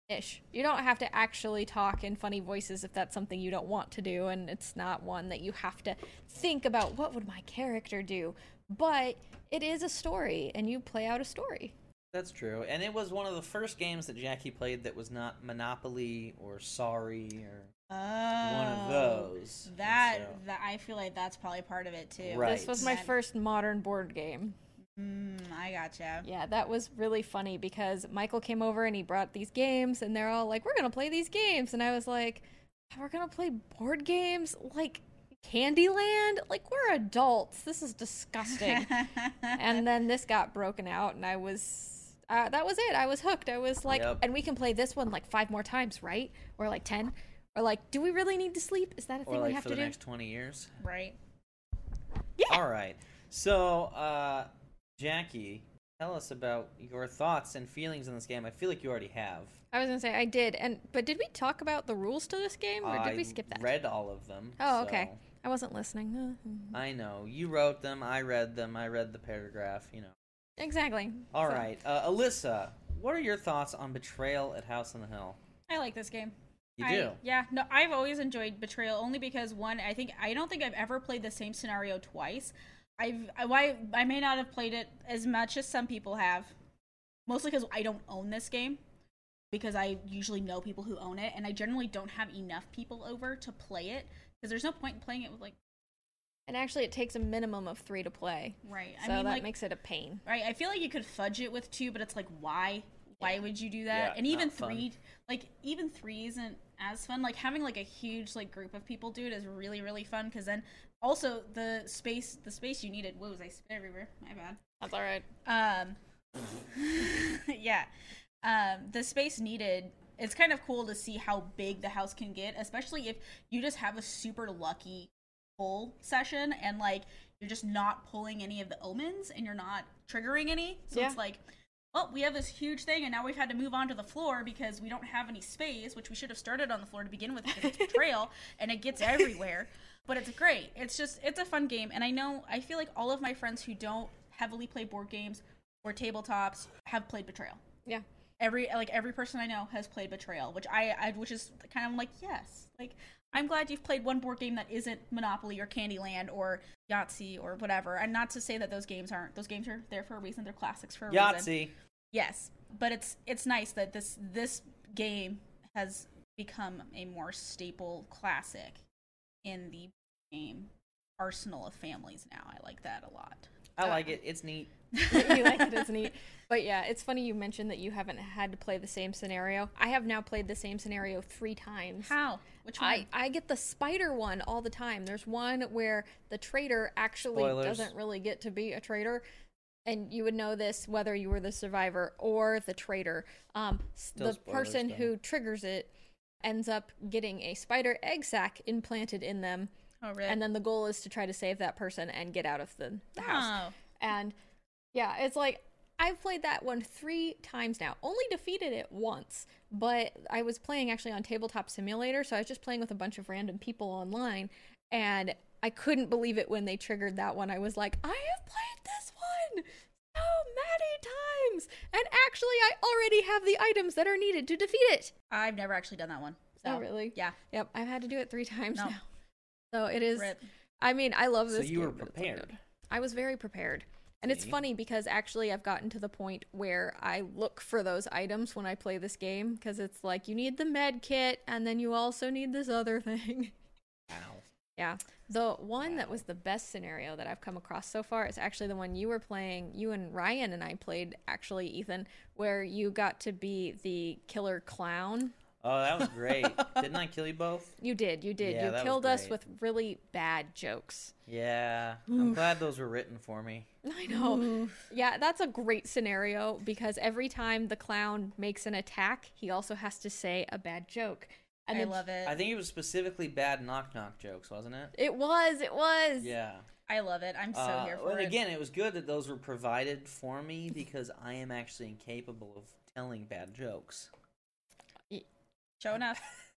Ish. You don't have to actually talk in funny voices if that's something you don't want to do, and it's not one that you have to think about what would my character do. But it is a story, and you play out a story. That's true. And it was one of the first games that Jackie played that was not Monopoly or Sorry or Oh, one of those. That, So- that I feel like that's probably part of it too. Right. This was my That- first modern board game. Mm, I gotcha. Yeah, that was really funny because Michael came over and he brought these games, and they're all like, we're going to play these games. And I was like, we're going to play board games? Like Candyland? Like, we're adults. This is disgusting. And then this got broken out, and I was, uh, that was it. I was hooked. I was like, Yep. and we can play this one like five more times, right? Or like ten? Or like, do we really need to sleep? Is that a thing Or like we have for to the do? next twenty years. Right. All right. So, uh, Jackie, tell us about your thoughts and feelings in this game. I feel like you already have. I was gonna say I did, and but did we talk about the rules to this game, or did I we skip that? read all of them. Oh, okay. so I wasn't listening. Uh, I know. You wrote them. I read them. I read the paragraph, you know. Exactly. All So- right. Uh, Alyssa, what are your thoughts on Betrayal at House on the Hill? I like this game. You I- do? Yeah, no, I've always enjoyed Betrayal only because one, I think I don't think I've ever played the same scenario twice. I've I, why I may not have played it as much as some people have, mostly because I don't own this game, because I usually know people who own it, and I generally don't have enough people over to play it because there's no point in playing it with like And actually, it takes a minimum of three to play, right. so I mean, that like makes it a pain. right. I feel like you could fudge it with two, but it's like why? Why Yeah. would you do that? Yeah, and even not fun. three, like even three isn't as fun. Like having like a huge like group of people do it is really really fun because then also the space the space you needed. Whoa, I spit everywhere. My bad. That's all right. Um, yeah, um, the space needed. It's kind of cool to see how big the house can get, especially if you just have a super lucky pull session and like you're just not pulling any of the omens and you're not triggering any. So Yeah. it's like, well, we have this huge thing and now we've had to move on to the floor because we don't have any space, which we should have started on the floor to begin with because it's betrayal and it gets everywhere. But it's great. It's just, it's a fun game. And I know, I feel like all of my friends who don't heavily play board games or tabletops have played Betrayal. Yeah. Every, like every person I know has played Betrayal, which I, I which is kind of like, yes. Like, I'm glad you've played one board game that isn't Monopoly or Candyland or Yahtzee or whatever. And not to say that those games aren't, those games are there for a reason. They're classics for a reason. Yahtzee. Yes, but it's it's nice that this this game has become a more staple classic in the game arsenal of families now. I like that a lot. I like it. It's neat. You like it, it's neat. But yeah, it's funny you mentioned that you haven't had to play the same scenario. I have now played the same scenario three times. How? Which one? I, I get the spider one all the time. There's one where the traitor actually Spoilers. doesn't really get to be a traitor. And you would know this whether you were the survivor or the traitor. Um, s- Still the spoilers, person though. who triggers it ends up getting a spider egg sac implanted in them. oh, really? And then the goal is to try to save that person and get out of the, the house. Oh. And yeah, it's like I've played that one three times now. Only defeated it once, but I was playing actually on Tabletop Simulator, so I was just playing with a bunch of random people online, and I couldn't believe it when they triggered that one. I was like, I have played this one so many times, and actually I already have the items that are needed to defeat it. I've never actually done that one. So, Oh, really? Yeah. Yep, I've had to do it three times No. now. So it is. Rip. I mean, I love So this you were game, but it's so prepared. good. I was very prepared. And it's See? funny because actually I've gotten to the point where I look for those items when I play this game because it's like you need the med kit and then you also need this other thing. Ow. Yeah. The one that Wow. was the best scenario that I've come across so far is actually the one you were playing, you and Ryan and I played actually, Ethan, where you got to be the killer clown. Oh, that was great. Didn't I kill you both? You did, you did. Yeah, you that was killed us great. with really bad jokes. Yeah. I'm glad those were written for me. I know. Yeah, that's a great scenario because every time the clown makes an attack, he also has to say a bad joke. And I then- love it. I think it was specifically bad knock knock jokes, wasn't it? It was, it was. Yeah. I love it. I'm so Uh, here for and it. again, it was good that those were provided for me because I am actually incapable of telling bad jokes. Show enough.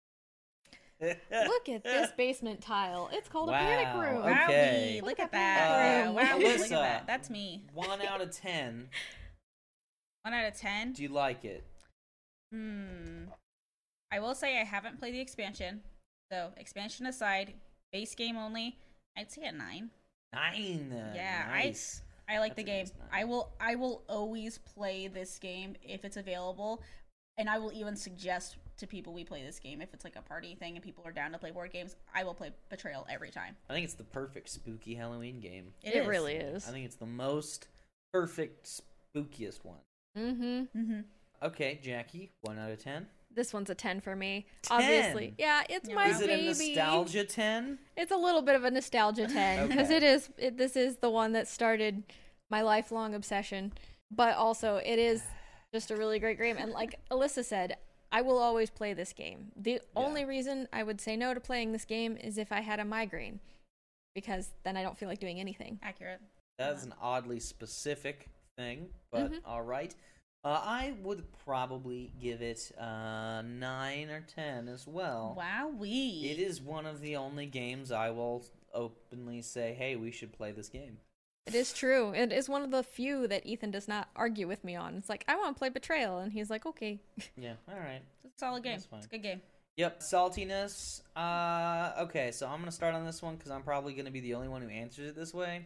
Look at this basement tile. It's called Wow. a panic room. Okay. Wowie, look at that. Uh, wow, look at Alyssa. that. That's me. One out of ten. One out of ten. Do you like it? Hmm. I will say I haven't played the expansion. So, expansion aside, base game only, I'd say a nine. Nine. Yeah, nice. I like That's the a game. nice nine. I will I will always play this game if it's available. And I will even suggest to people we play this game if it's like a party thing and people are down to play board games. I will play Betrayal every time. I think it's the perfect spooky Halloween game. It, is. really is. I think it's the most perfect, spookiest one. Mm-hmm. Mm-hmm. Okay, Jackie, one out of ten. This one's a ten for me. ten? Obviously. Yeah, it's Yeah, my wow. Is it baby. a nostalgia ten? It's a little bit of a nostalgia ten because Okay. it is it, this is the one that started my lifelong obsession, but also it is just a really great game. And like Alyssa said, I will always play this game. The only reason I would say no to playing this game is if I had a migraine, because then I don't feel like doing anything. Accurate. That's an oddly specific thing, but Mhm. all right. Uh, I would probably give it uh, nine or ten as well. Wowee. It is one of the only games I will openly say, hey, we should play this game. It is true. It is one of the few that Ethan does not argue with me on. It's like, I want to play Betrayal, and he's like, okay. Yeah, all right. It's a solid game. That's fine. It's a good game. Yep, saltiness. Uh, okay, so I'm going to start on this one because I'm probably going to be the only one who answers it this way.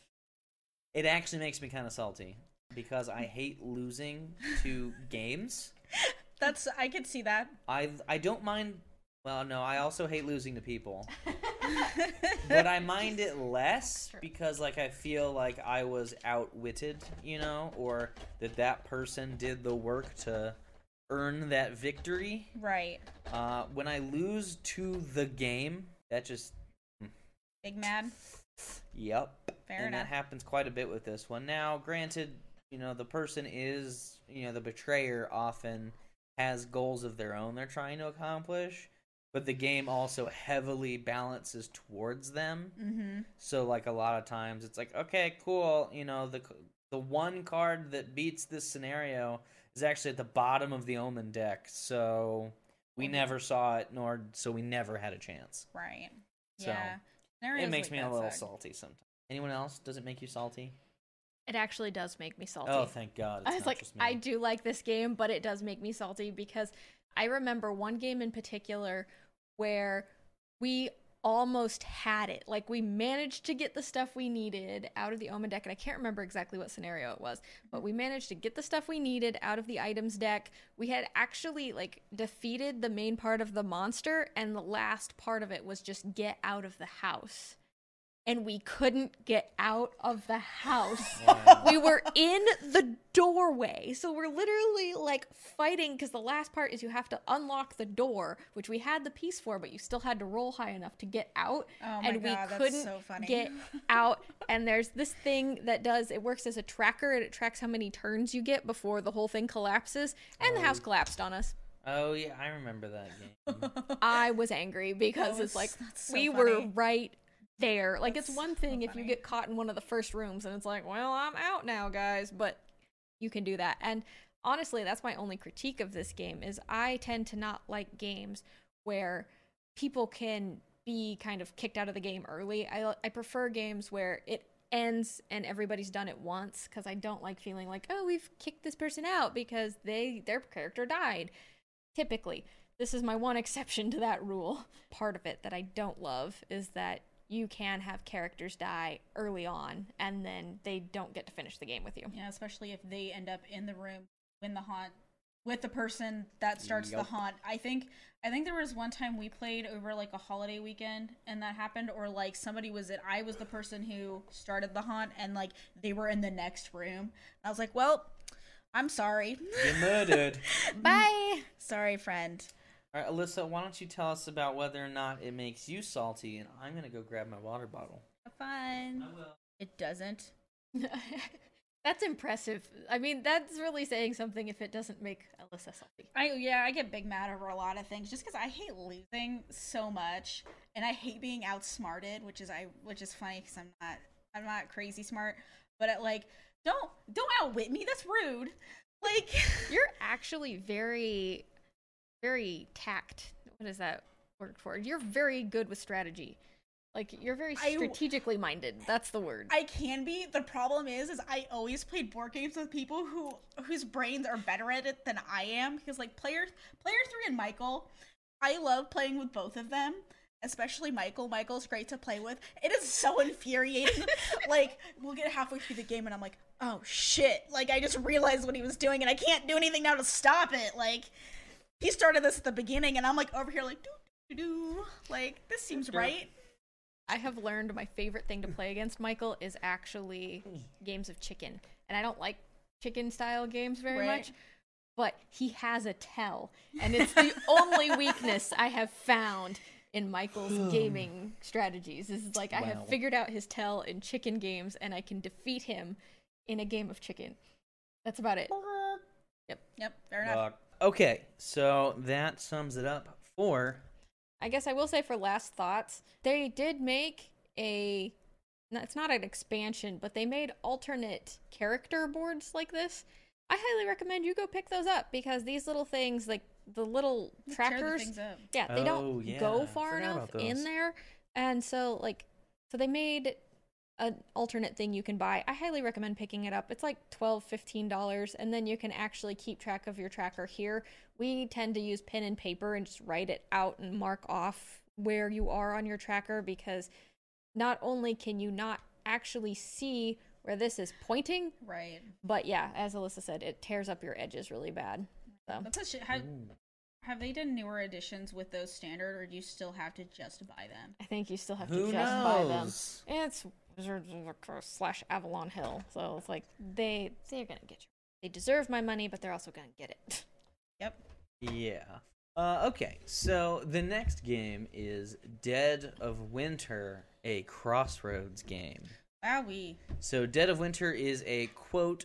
It actually makes me kind of salty because I hate losing to games. That's I could see that. I I don't mind. Well, no, I also hate losing to people, but I mind it less because, like, I feel like I was outwitted, you know, or that that person did the work to earn that victory. Right. Uh, when I lose to the game, that just Big mad. yep. Fair and enough. that happens quite a bit with this one. Now, granted, you know, the person is, you know, the betrayer often has goals of their own they're trying to accomplish, but the game also heavily balances towards them. Mm-hmm. So, like, a lot of times it's like, okay, cool, you know, the the one card that beats this scenario is actually at the bottom of the Omen deck, so we never saw it, nor so we never had a chance. Right. So, Yeah. There It is, makes like, me a that little side. salty sometimes. Anyone else? Does it make you salty? It actually does make me salty. Oh, thank God. It's I was not like, just me. I do like this game, but it does make me salty because I remember one game in particular where we almost had it. Like, we managed to get the stuff we needed out of the Omen deck, and I can't remember exactly what scenario it was, but we managed to get the stuff we needed out of the items deck. We had actually, like, defeated the main part of the monster, and the last part of it was just get out of the house. And we couldn't get out of the house. Wow. We were in the doorway. So we're literally like fighting because the last part is you have to unlock the door, which we had the piece for, but you still had to roll high enough to get out. Oh my and we God, that's couldn't so funny. get out. And there's this thing that does, it works as a tracker and it tracks how many turns you get before the whole thing collapses. And the house Oh. collapsed on us. Oh, yeah, I remember that game. I was angry because That it's was- like that's so we funny. were right there. Like, That's it's one so thing if you funny. get caught in one of the first rooms and it's like, well, I'm out now, guys, but you can do that. And honestly, that's my only critique of this game is I tend to not like games where people can be kind of kicked out of the game early. I I prefer games where it ends and everybody's done it once because I don't like feeling like, oh, we've kicked this person out because they their character died. Typically, this is my one exception to that rule. Part of it that I don't love is that you can have characters die early on and then they don't get to finish the game with you. Yeah, especially if they end up in the room when the haunt with the person that starts Yup. the haunt. I think I think there was one time we played over like a holiday weekend and that happened, or like somebody was it I was the person who started the haunt and like they were in the next room. I was like, well, I'm sorry. You're murdered. Bye! Sorry, friend. All right, Alyssa, why don't you tell us about whether or not it makes you salty, and I'm going to go grab my water bottle. Have fun. will. It doesn't. That's impressive. I mean, that's really saying something if it doesn't make Alyssa salty. I yeah, I get big mad over a lot of things just because I hate losing so much, and I hate being outsmarted, which is I which is funny because I'm not I'm not crazy smart, but it, like don't don't outwit me. That's rude. Like You're actually very, very tact. What is that word for? You're very good with strategy. Like, you're very I- strategically minded. That's the word. I can be. The problem is, is I always played board games with people who whose brains are better at it than I am. Because like player player three and Michael, I love playing with both of them. Especially Michael. Michael's great to play with. It is so infuriating. Like, we'll get halfway through the game and I'm like, oh shit. Like, I just realized what he was doing and I can't do anything now to stop it. Like, he started this at the beginning and I'm like over here like, doo doo doo. Like, this seems right. I have learned my favorite thing to play against Michael is actually games of chicken. And I don't like chicken style games very Right. much. But he has a tell. And it's the only weakness I have found in Michael's gaming strategies. Is like I Wow. have figured out his tell in chicken games and I can defeat him in a game of chicken. That's about it. Yep. Yep, fair enough. Uh, okay, so that sums it up for. I guess I will say for last thoughts, they did make a no, it's not an expansion, but they made alternate character boards like this. I highly recommend you go pick those up because these little things, like the little Just tear the trackers, things up. yeah, they Oh, don't yeah, go I far forgot enough about in those. there. And so like so they made an alternate thing you can buy. I highly recommend picking it up. It's like twelve dollars, fifteen dollars, and then you can actually keep track of your tracker here. We tend to use pen and paper and just write it out and mark off where you are on your tracker because not only can you not actually see where this is pointing, Right. but yeah, as Alyssa said, it tears up your edges really bad. So That's a shit. Have, have they done newer editions with those standard, or do you still have to just buy them? I think you still have Who to just buy them. knows? It's Wizards of the Coast slash Avalon Hill, so it's like they they're gonna get you. They deserve my money, but they're also gonna get it. Yep. Yeah. Uh, okay, so the next game is Dead of Winter, a Crossroads game. Wowie. So Dead of Winter is a, quote,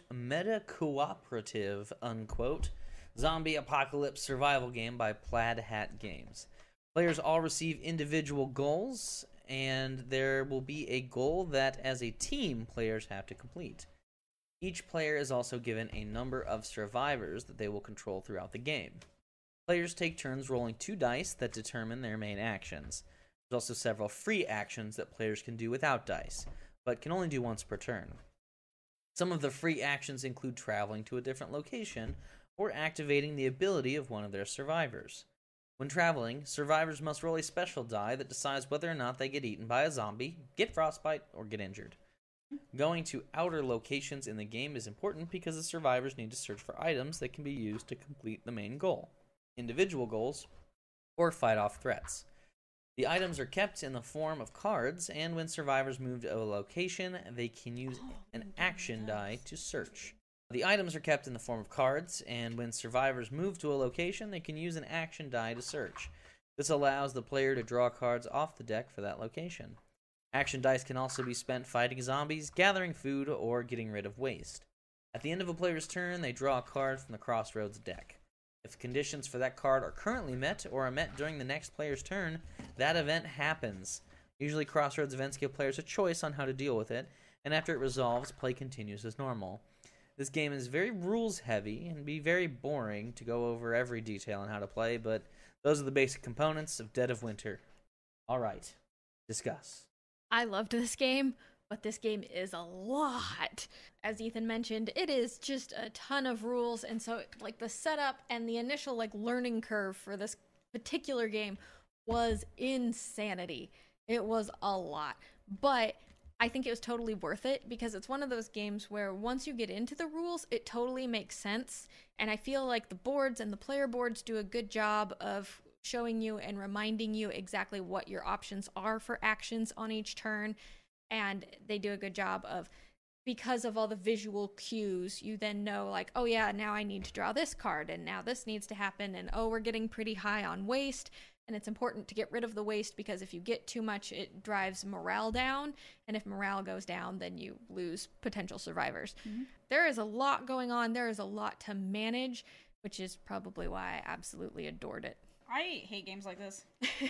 meta-cooperative, unquote, zombie apocalypse survival game by Plaid Hat Games. Players all receive individual goals, and there will be a goal that, as a team, players have to complete. Each player is also given a number of survivors that they will control throughout the game. Players take turns rolling two dice that determine their main actions. There's also several free actions that players can do without dice, but can only do once per turn. Some of the free actions include traveling to a different location or activating the ability of one of their survivors. When traveling, survivors must roll a special die that decides whether or not they get eaten by a zombie, get frostbite, or get injured. Going to outer locations in the game is important because the survivors need to search for items that can be used to complete the main goal, individual goals, or fight off threats. The items are kept in the form of cards, and when survivors move to a location, they can use an action die to search. The items are kept in the form of cards, and when survivors move to a location, they can use an action die to search. This allows the player to draw cards off the deck for that location. Action dice can also be spent fighting zombies, gathering food, or getting rid of waste. At the end of a player's turn, they draw a card from the Crossroads deck. If the conditions for that card are currently met or are met during the next player's turn, that event happens. Usually Crossroads events give players a choice on how to deal with it, and after it resolves, play continues as normal. This game is very rules heavy and be very boring to go over every detail on how to play, but those are the basic components of Dead of Winter. Alright, discuss. I loved this game, but this game is a lot. As Ethan mentioned, it is just a ton of rules, and so like the setup and the initial like learning curve for this particular game was insanity. It was a lot, but I think it was totally worth it because it's one of those games where once you get into the rules, it totally makes sense, and I feel like the boards and the player boards do a good job of showing you and reminding you exactly what your options are for actions on each turn. And they do a good job of, because of all the visual cues, you then know like, oh yeah, now I need to draw this card and now this needs to happen. And oh, we're getting pretty high on waste. And it's important to get rid of the waste because if you get too much, it drives morale down. And if morale goes down, then you lose potential survivors. Mm-hmm. There is a lot going on. There is a lot to manage, which is probably why I absolutely adored it. I hate games like this.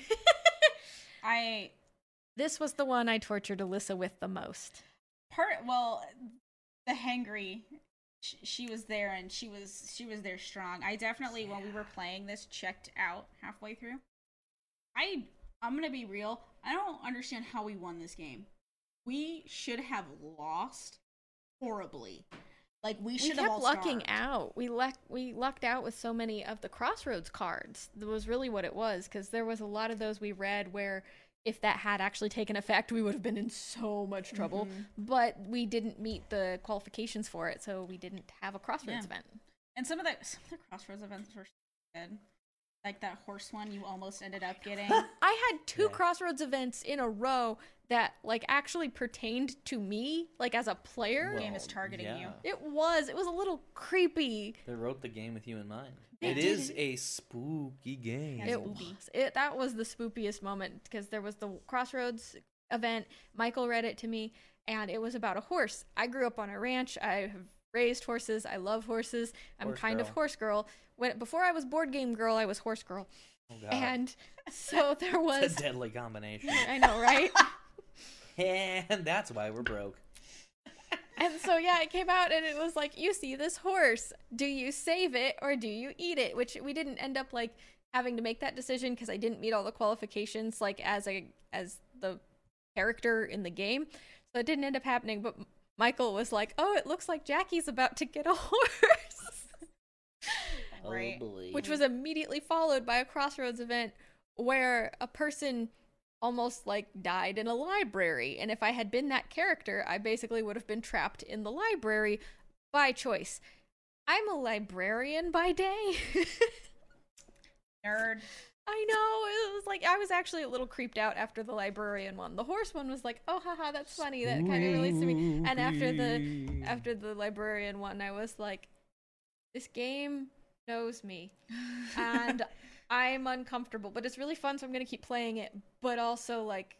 I This was the one I tortured Alyssa with the most. part well, the hangry. She, she was there and she was she was there strong. I definitely yeah. when we were playing this checked out halfway through. I I'm gonna be real. I don't understand how we won this game. We should have lost horribly. Like we We should have kept all lucking starved. out. We luck we lucked out with so many of the Crossroads cards. That was really what it was, because there was a lot of those we read where if that had actually taken effect, we would have been in so much trouble. Mhm. But we didn't meet the qualifications for it, so we didn't have a Crossroads Yeah. event. And some of the some of the Crossroads events were so good. Like that horse one you almost ended up getting. I had two Yeah. Crossroads events in a row that like actually pertained to me, like as a player. Game is targeting you. It was. It was a little creepy. They wrote the game with you in mind. They It did. is a spooky game. Yeah, It spooky. was. It that was the spookiest moment, because there was the Crossroads event. Michael read it to me, and it was about a horse. I grew up on a ranch. I have raised horses. I love horses. I'm Horse kind of girl. horse girl. When before I was board game girl, I was horse girl. Oh, God. And so there was. It's a deadly combination. I know, right? And that's why we're broke. And so yeah, it came out and it was like, you see this horse, do you save it or do you eat it? Which we didn't end up like having to make that decision because I didn't meet all the qualifications like as a as the character in the game. So it didn't end up happening, but Michael was like, "Oh, it looks like Jackie's about to get a horse." Right. Oh, boy. Which was immediately followed by a Crossroads event where a person almost like died in a library. And if I had been that character, I basically would have been trapped in the library by choice. I'm a librarian by day. Nerd. I know. It was like I was actually a little creeped out after the librarian one. The horse one was like, oh haha, that's funny. That kind of relates to me. And after the after the librarian one, I was like, this game knows me. And I'm uncomfortable, but it's really fun, so I'm gonna keep playing it. But also, like,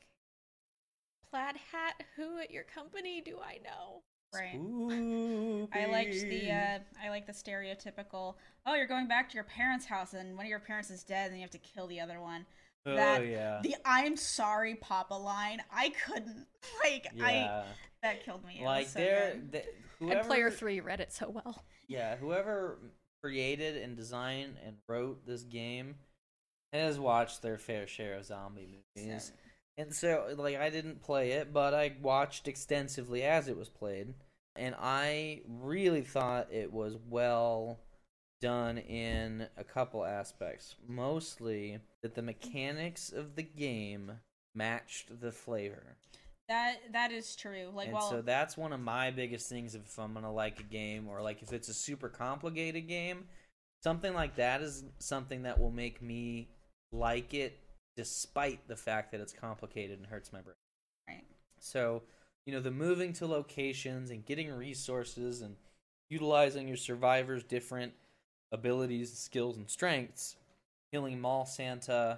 plaid hat, who at your company do I know? Right. Spooky. I liked the uh, I like the stereotypical. Oh, you're going back to your parents' house, and one of your parents is dead, and you have to kill the other one. Oh, that- yeah. The "I'm sorry, Papa" line. I couldn't like. I Yeah. that killed me. It Like, was so they're, good. they, whoever, And player three read it so well. yeah, whoever created and designed and wrote this game has watched their fair share of zombie movies. So- And so, like, I didn't play it, but I watched extensively as it was played. And I really thought it was well done in a couple aspects. Mostly that the mechanics of the game matched the flavor. That that is true. Like, and well, so that's one of my biggest things if I'm going to like a game, or like if it's a super complicated game. Something like that is something that will make me like it despite the fact that it's complicated and hurts my brain. right. So, you know, the moving to locations and getting resources and utilizing your survivors' different abilities, skills, and strengths, killing Mall Santa,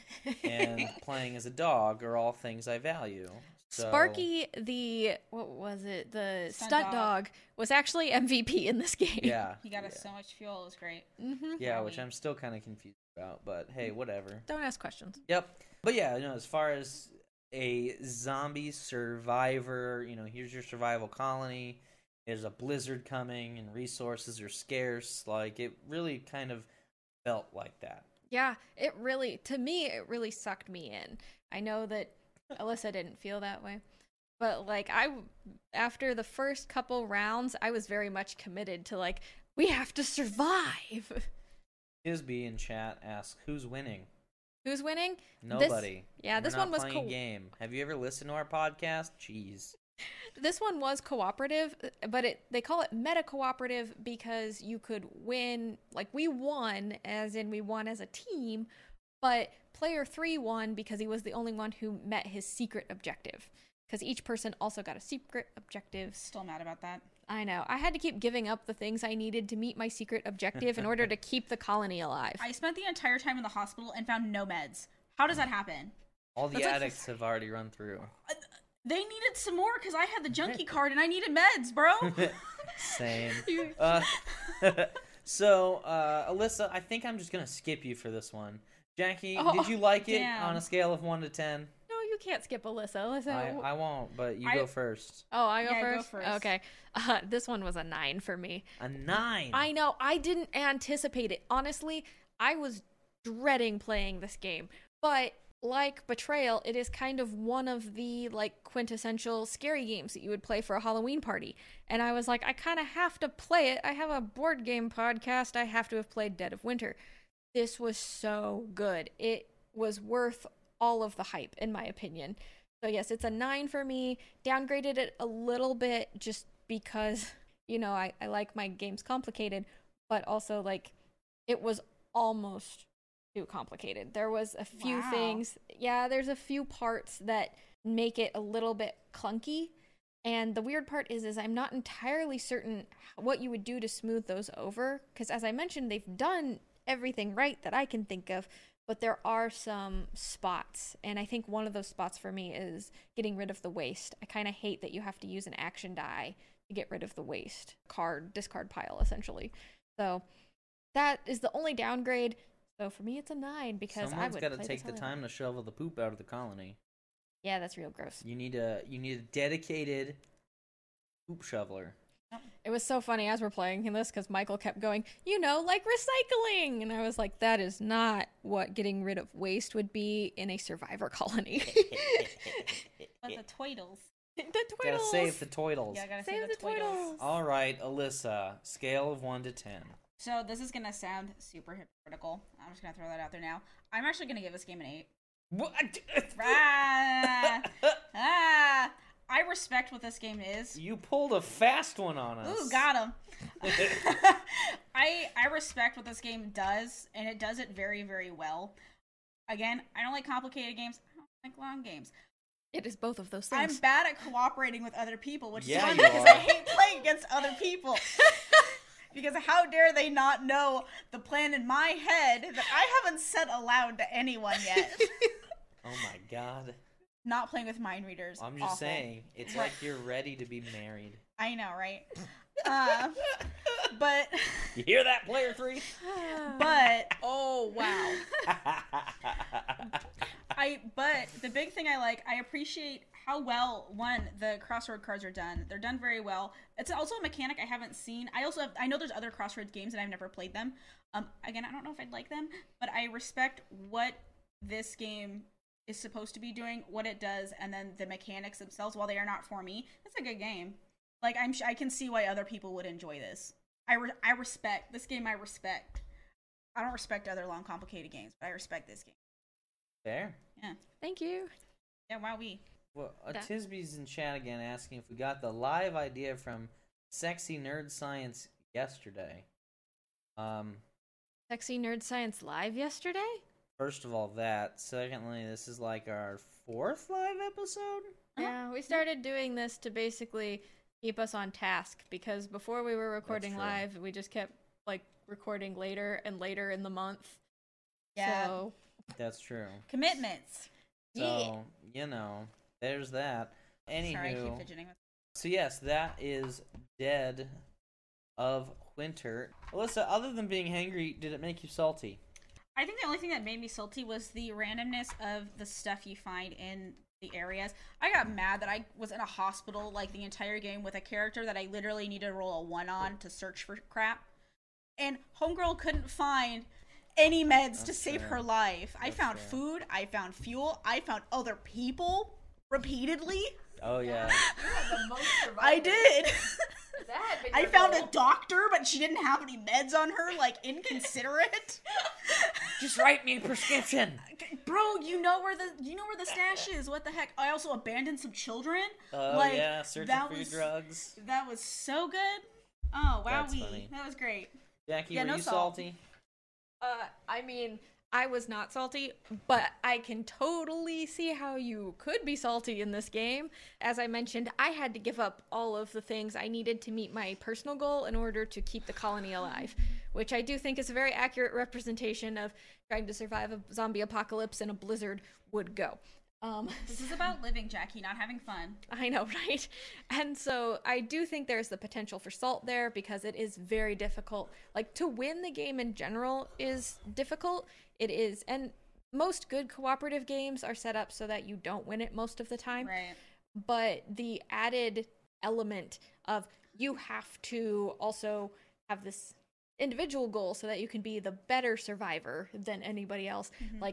and playing as a dog are all things I value. So, Sparky, the what was it? The Stunt stunt, dog. dog. was actually M V P in this game. Yeah. He got us yeah. so much fuel. It was great. hmm Yeah, Wowie. which I'm still kind of confused about, but hey, whatever. Don't ask questions. Yep. But yeah, you know, as far as a zombie survivor, you know, here's your survival colony. There's a blizzard coming and resources are scarce. Like, it really kind of felt like that. Yeah, it really, to me, it really sucked me in. I know that Alyssa didn't feel that way. But, like, I, after the first couple rounds, I was very much committed to, like, we have to survive. Isby in chat asks, who's winning? Who's winning? Nobody. yeah, We're this not one was playing a co- game. Have you ever listened to our podcast? Jeez. This one was cooperative, but it they call it meta cooperative because you could win, like we won, as in we won as a team, but player three won because he was the only one who met his secret objective. Because each person also got a secret objective. Still mad about that. I know. I had to keep giving up the things I needed to meet my secret objective in order to keep the colony alive. I spent the entire time in the hospital and found no meds. How does that happen? All the That's like- addicts have already run through. They needed some more because I had the junkie card and I needed meds, bro. Same. Uh, so, uh, Alyssa, I think I'm just going to skip you for this one. Jackie, Oh, did you like it damn. on a scale of one to ten? No, you can't skip Alyssa. Alyssa. I, I won't, but you I- go first. oh, I go, Yeah, go first? first. Okay. Uh, this one was a nine for me. A nine. I know. I didn't anticipate it. Honestly, I was dreading playing this game. But like Betrayal, it is kind of one of the like quintessential scary games that you would play for a Halloween party. And I was like, I kind of have to play it. I have a board game podcast. I have to have played Dead of Winter. This was so good. It was worth all of the hype, in my opinion. So yes, it's a nine for me. Downgraded it a little bit just because, you know, I, I like my games complicated, but also like it was almost too complicated. There was a few Wow. things. Yeah, there's a few parts that make it a little bit clunky. And the weird part is, is I'm not entirely certain what you would do to smooth those over. Because as I mentioned, they've done everything right that I can think of. But there are some spots. And I think one of those spots for me is getting rid of the waste. I kind of hate that you have to use an action die to get rid of the waste. Card, discard pile, essentially. So that is the only downgrade. So for me, it's a nine because Someone's I would got to play take this the all time to shovel the poop out of the colony. Yeah, that's real gross. You need a you need a dedicated poop shoveler. It was so funny as we're playing this because Michael kept going, you know, like recycling. And I was like, that is not what getting rid of waste would be in a survivor colony. But the toidles. The Gotta twiddles. save the toidles. Yeah, I gotta Save say the, the toidles. twiddles. All right, Alyssa, scale of one to ten. So this is gonna sound super hypocritical. I'm just gonna throw that out there now. I'm actually gonna give this game an eight. What? Ah, ah, I respect what this game is. You pulled a fast one on us. Ooh, got him. I I respect what this game does, and it does it very, very well. Again, I don't like complicated games. I don't like long games. It is both of those I'm things. bad at cooperating with other people, which Yeah, is fun you because are. I hate playing against other people. Because how dare they not know the plan in my head that I haven't said aloud to anyone yet. Oh my god. Not playing with mind readers. I'm just awful. saying, it's Right. like you're ready to be married. I know, right? Uh, but, You hear that, player three? but, Oh, wow. I, but the big thing I like, I appreciate how well, one, the crossword cards are done. They're done very well. It's also a mechanic I haven't seen. I also have, I know there's other crossroads games and I've never played them. Um, again, I don't know if I'd like them, but I respect what this game is supposed to be doing, what it does, and then the mechanics themselves. While they are not for me, it's a good game. Like I'm, I can see why other people would enjoy this. I, re- I respect this game. I respect. I don't respect other long, complicated games, but I respect this game. Fair. Yeah, Thank you. yeah. Wow, we. Well, uh, That- Tisby's in chat again asking if we got the live idea from Sexy Nerd Science yesterday. Um, Sexy Nerd Science live yesterday? first of all, that. Secondly, this is like our fourth live episode. Yeah, we started doing this to basically keep us on task because before we were recording true. live, we just kept like recording later and later in the month. Yeah. So, That's true. Commitments. So, Yeah. you know, there's that. Anywho, Sorry, I keep fidgeting with. so yes, that is Dead of Winter. Alyssa, other than being hangry, did it make you salty? I think the only thing that made me salty was the randomness of the stuff you find in the areas. I got mad that I was in a hospital like the entire game with a character that I literally needed to roll a one on to search for crap. And Homegirl couldn't find any meds to That's save fair. her life. I That's found fair. food, I found fuel, I found other people repeatedly. Oh yeah. I did. that I found a doctor, but she didn't have any meds on her, like inconsiderate. Just write me a prescription. Bro, you know where the you know where the stash is. What the heck? I also abandoned some children. Oh Like, yeah, searching that for was- your drugs. That was so good. Oh, wow, That's funny. That was great. Jackie, Yeah, were no you salt. salty? Uh, I mean, I was not salty, but I can totally see how you could be salty in this game. As I mentioned, I had to give up all of the things I needed to meet my personal goal in order to keep the colony alive, which I do think is a very accurate representation of trying to survive a zombie apocalypse in a blizzard would go. Um, This is about living, Jackie, not having fun. I know, right? And so I do think there's the potential for salt there because it is very difficult. Like, to win the game in general is difficult. It is. And most good cooperative games are set up so that you don't win it most of the time. Right. But the added element of you have to also have this individual goal so that you can be the better survivor than anybody else. Like,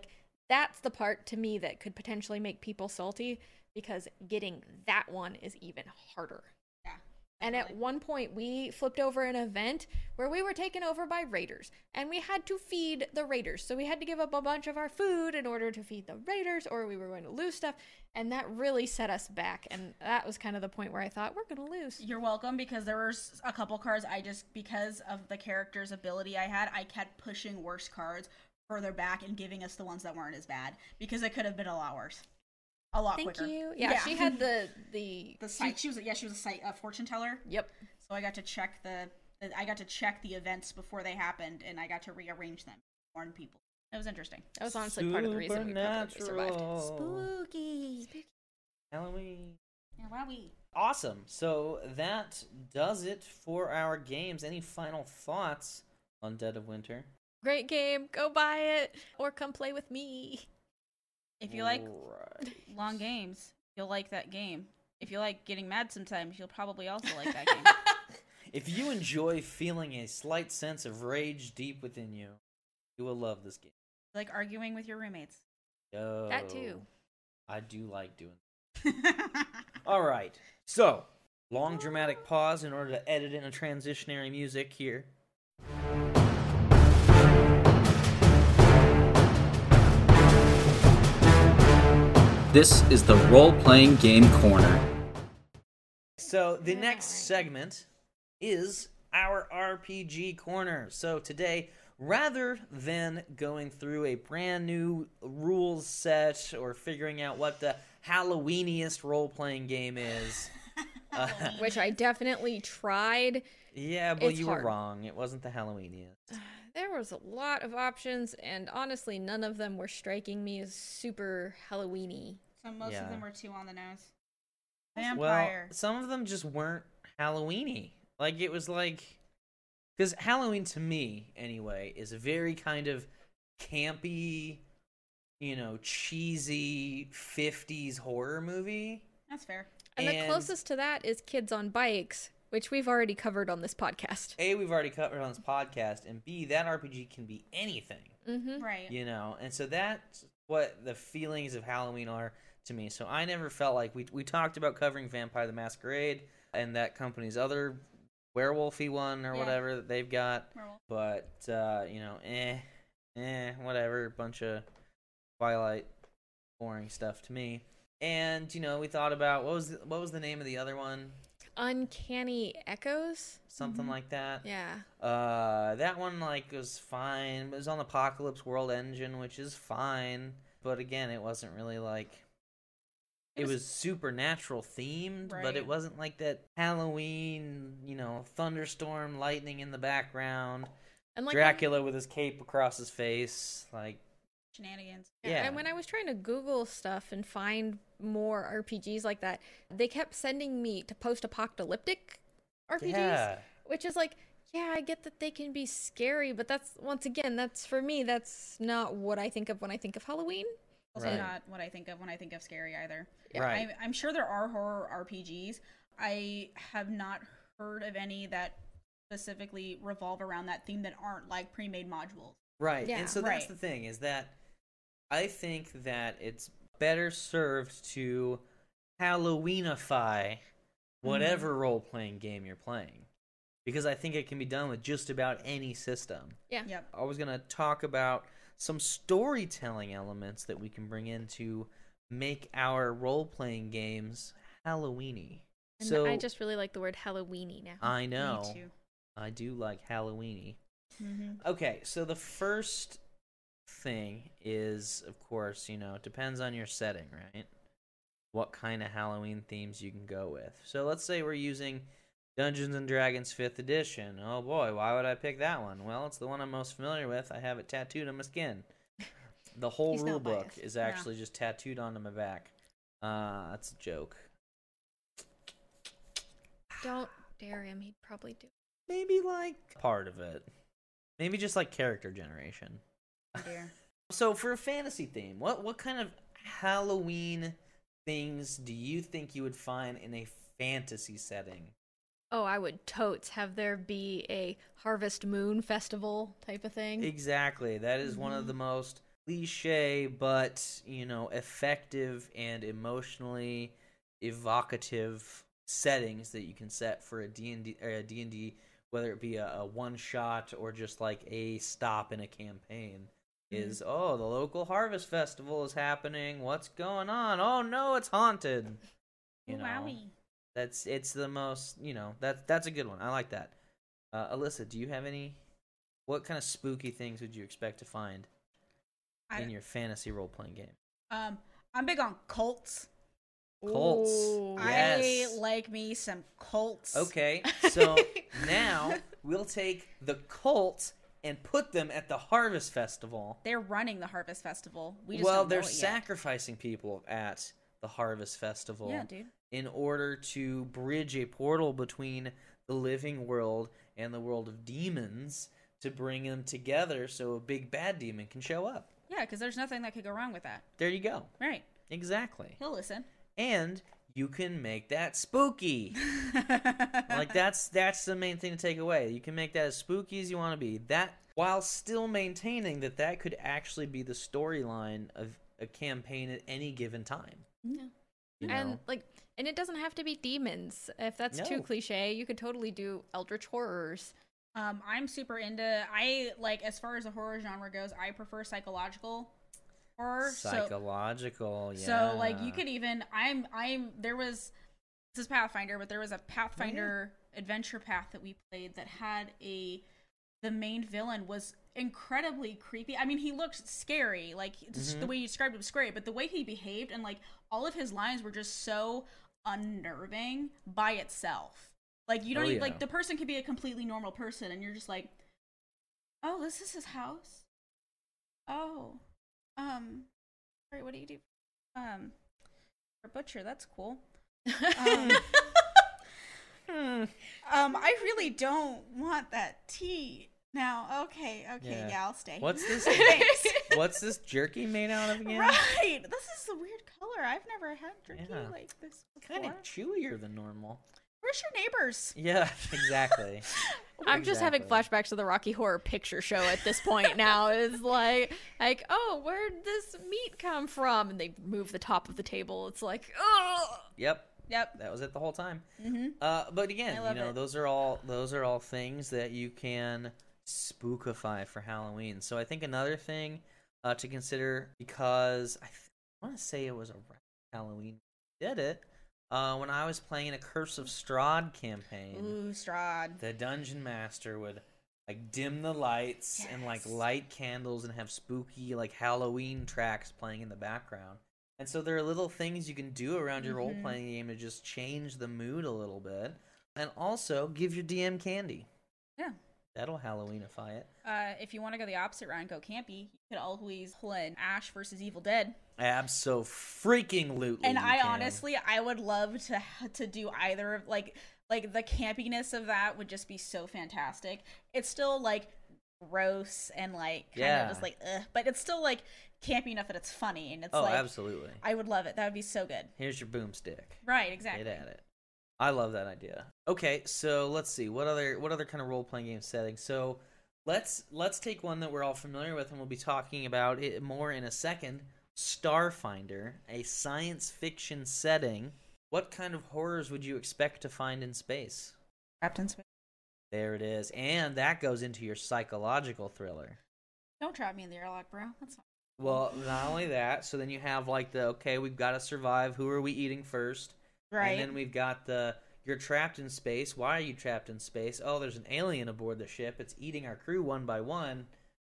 that's the part to me that could potentially make people salty, because getting that one is even harder. Yeah. And at one point, we flipped over an event where we were taken over by raiders, and we had to feed the raiders. So we had to give up a bunch of our food in order to feed the raiders, or we were going to lose stuff. And that really set us back. And that was kind of the point where I thought, we're going to lose. You're welcome, because there was a couple cards I just, because of the character's ability I had, I kept pushing worse cards further back and giving us the ones that weren't as bad, because it could have been a lot worse. A lot Thank quicker. you. Yeah, Yeah. she had the the The site. She was yeah. She was a site a fortune teller. Yep. So I got to check the. I got to check the events before they happened, and I got to rearrange them, warn people. It was interesting. That was honestly part of the reason we probably survived. Supernatural. Spooky. Halloween. Yeah, wowie. Awesome. So that does it for our games. Any final thoughts on Dead of Winter? Great game. Go buy it or come play with me. If you like Right. long games, you'll like that game. If you like getting mad sometimes, you'll probably also like that game. If you enjoy feeling a slight sense of rage deep within you, you will love this game. Like arguing with your roommates. Yo, That too. I do like doing that. All right. So, long dramatic pause in order to edit in a transitionary music here. This is the Role-Playing Game Corner. So, the next segment is our R P G Corner. So, today, rather than going through a brand new rules set or figuring out what the Halloweeniest role-playing game is, uh, Which I definitely tried. yeah, well, It's you hard. were wrong. It wasn't the Halloweeniest. There was a lot of options, and honestly, none of them were striking me as super Halloween-y. So most Yeah. of them were two on the nose. Well, Vampire. some of them just weren't Halloween-y. Like, it was like... Because Halloween, to me, anyway, is a very kind of campy, you know, cheesy fifties horror movie. That's fair. And, the closest to that is Kids on Bikes, which we've already covered on this podcast. A, we've already covered on this podcast, and B, that R P G can be anything, Mm-hmm. Right. you know? And so that's what the feelings of Halloween are to me. So I never felt like... We, we talked about covering Vampire the Masquerade and that company's other werewolfy one or Yeah. whatever that they've got. Werewolf. But, uh, you know, eh, eh, whatever. Bunch of Twilight boring stuff to me. And, you know, we thought about, what was the, what was the name of the other one? Uncanny Echoes? Something Mhm. like that. Yeah. Uh, that one, like, was fine. It was on Apocalypse World Engine, which is fine. But again, it wasn't really, like... It It was, was- supernatural themed, but it Right. wasn't like that Halloween, you know, thunderstorm, lightning in the background, And like Dracula with his cape across his face, like, Shenanigans. Yeah, yeah. And when I was trying to Google stuff and find more R P Gs like that, they kept sending me to post-apocalyptic R P Gs, yeah, which is like, yeah, I get that they can be scary, but that's, once again, that's, for me, that's not what I think of when I think of Halloween. Also Right. not what I think of when I think of scary either. right. I, I'm sure there are horror R P Gs. I have not heard of any that specifically revolve around that theme that aren't like pre-made modules. Right. Yeah. And so that's Right. the thing, is that I think that it's better served to Halloweenify whatever role-playing game you're playing. Because I think it can be done with just about any system. Yeah. Yep. I was going to talk about some storytelling elements that we can bring in to make our role-playing games Halloweeny. And So I just really like the word Halloweeny now. I know. Me too. I do like Halloweeny. Mm-hmm. Okay, so the first thing is, of course, you know, it depends on your setting, right? What kind of Halloween themes you can go with. So let's say we're using Dungeons and Dragons fifth edition. Oh boy, why would I pick that one? Well, it's the one I'm most familiar with. I have it tattooed on my skin. The whole He's not rule book biased. is actually just tattooed onto my back. Uh, that's a joke. Don't dare him, he'd probably do. Maybe like part of it. Maybe just like character generation. Oh dear. So for a fantasy theme, what what kind of Halloween things do you think you would find in a fantasy setting? Oh, I would totes have there be a Harvest Moon festival type of thing. Exactly. That is one of Mhm. the most cliche but, you know, effective and emotionally evocative settings that you can set for a D and D, or a D and D, whether it be a, a one shot or just like a stop in a campaign. Mm-hmm. Is, oh, the local harvest festival is happening. What's going on? Oh no, it's haunted. You know, Wowie. that's it's the most, you know, that that's a good one. I like that. Uh, Alyssa, do you have any? What kind of spooky things would you expect to find I, in your fantasy role playing game? Um, I'm big on cults. Cults. Ooh. Yes. I like me some cults. Okay, so now we'll take the cult and put them at the Harvest Festival. They're running the Harvest Festival. We just well, don't know they're it yet. sacrificing people at the Harvest Festival. Yeah, dude. In order to bridge a portal between the living world and the world of demons to bring them together so a big bad demon can show up. Yeah, because there's nothing that could go wrong with that. There you go. Right. Exactly. He'll listen. And you can make that spooky. Like that's that's the main thing to take away. You can make that as spooky as you want to be. That while still maintaining that that could actually be the storyline of a campaign at any given time. Yeah. You And know? like, and it doesn't have to be demons. If that's too No. cliche, you could totally do eldritch horrors. Um, I'm super into. I like as far as the horror genre goes. I prefer psychological horror. So, Psychological, yeah. so like you could even. I'm. I'm. There was. This is Pathfinder, but there was a Pathfinder adventure path that we played that had a. The main villain was incredibly creepy. I mean, he looked scary. Like Mhm. the way you described it was scary, but the way he behaved and like all of his lines were just so unnerving by itself. Like you don't Oh, even, yeah. like the person could be a completely normal person, and you're just like, oh, this is his house. Oh, um, sorry, what do you do? Um, you're a butcher. That's cool. Um, Hmm. um, I really don't want that tea. Now, okay, okay, Yeah. yeah, I'll stay. What's this? Thanks. What's this jerky made out of again? Right. This is a weird color. I've never had jerky Yeah. like this before. Kind of chewier than normal. Where's your neighbors? Yeah, exactly. I'm just having Exactly. flashbacks to the Rocky Horror Picture Show at this point now. It's like, like, oh, where'd this meat come from? And they move the top of the table. It's like, oh. Yep, Yep. that was it the whole time. Mm-hmm. Uh, but again, I you love know, it. those are all those are all things that you can spookify for Halloween. So I think another thing uh, to consider, because I, th- I want to say it was around Halloween we did it uh, when I was playing a Curse of Strahd campaign. Ooh, Strahd. The dungeon master would like dim the lights and like Yes. light candles and have spooky like Halloween tracks playing in the background. And so there are little things you can do around your Mhm. role playing game to just change the mood a little bit, and also give your D M candy. Yeah. That'll Halloweenify it. Uh, if you want to go the opposite route and go campy, you could always pull in Ash versus Evil Dead. Abso freaking lootly. And you I can. honestly, I would love to to do either of like like the campiness of that would just be so fantastic. It's still like gross and like kind Yeah. of just like ugh, but it's still like campy enough that it's funny and it's Oh, like absolutely. I would love it. That would be so good. Here's your boomstick. Right, exactly. Get at it. I love that idea. Okay, so let's see what other what other kind of role playing game settings. So let's let's take one that we're all familiar with, and we'll be talking about it more in a second. Starfinder, a science fiction setting. What kind of horrors would you expect to find in space? Captain Smith. There it is, and that goes into your psychological thriller. Don't trap me in the airlock, bro. That's not Well, not only that, so then you have like the okay, we've got to survive. Who are we eating first? right. And then we've got the you're trapped in space. Why are you trapped in space? Oh, there's an alien aboard the ship. It's eating our crew one by one.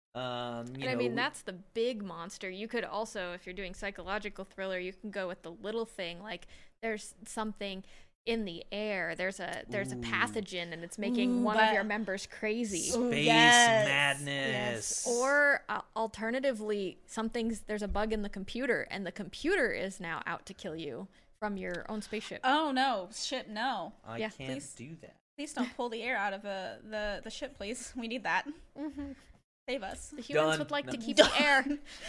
Um, you And I know, mean, that's the big monster. You could also, if you're doing psychological thriller, you can go with the little thing. Like, there's something in the air. There's a there's a Ooh. pathogen, and it's making Ooh, one of but- your members crazy. space Ooh, yes, madness. yes. Or uh, alternatively, something's there's a bug in the computer, and the computer is now out to kill you from your own spaceship. Oh no, ship no. I yeah, can't please. do that. Please don't pull the air out of uh, the the ship, please. We need that. Mm-hmm. Save us. The humans Done. would like No. to keep the air.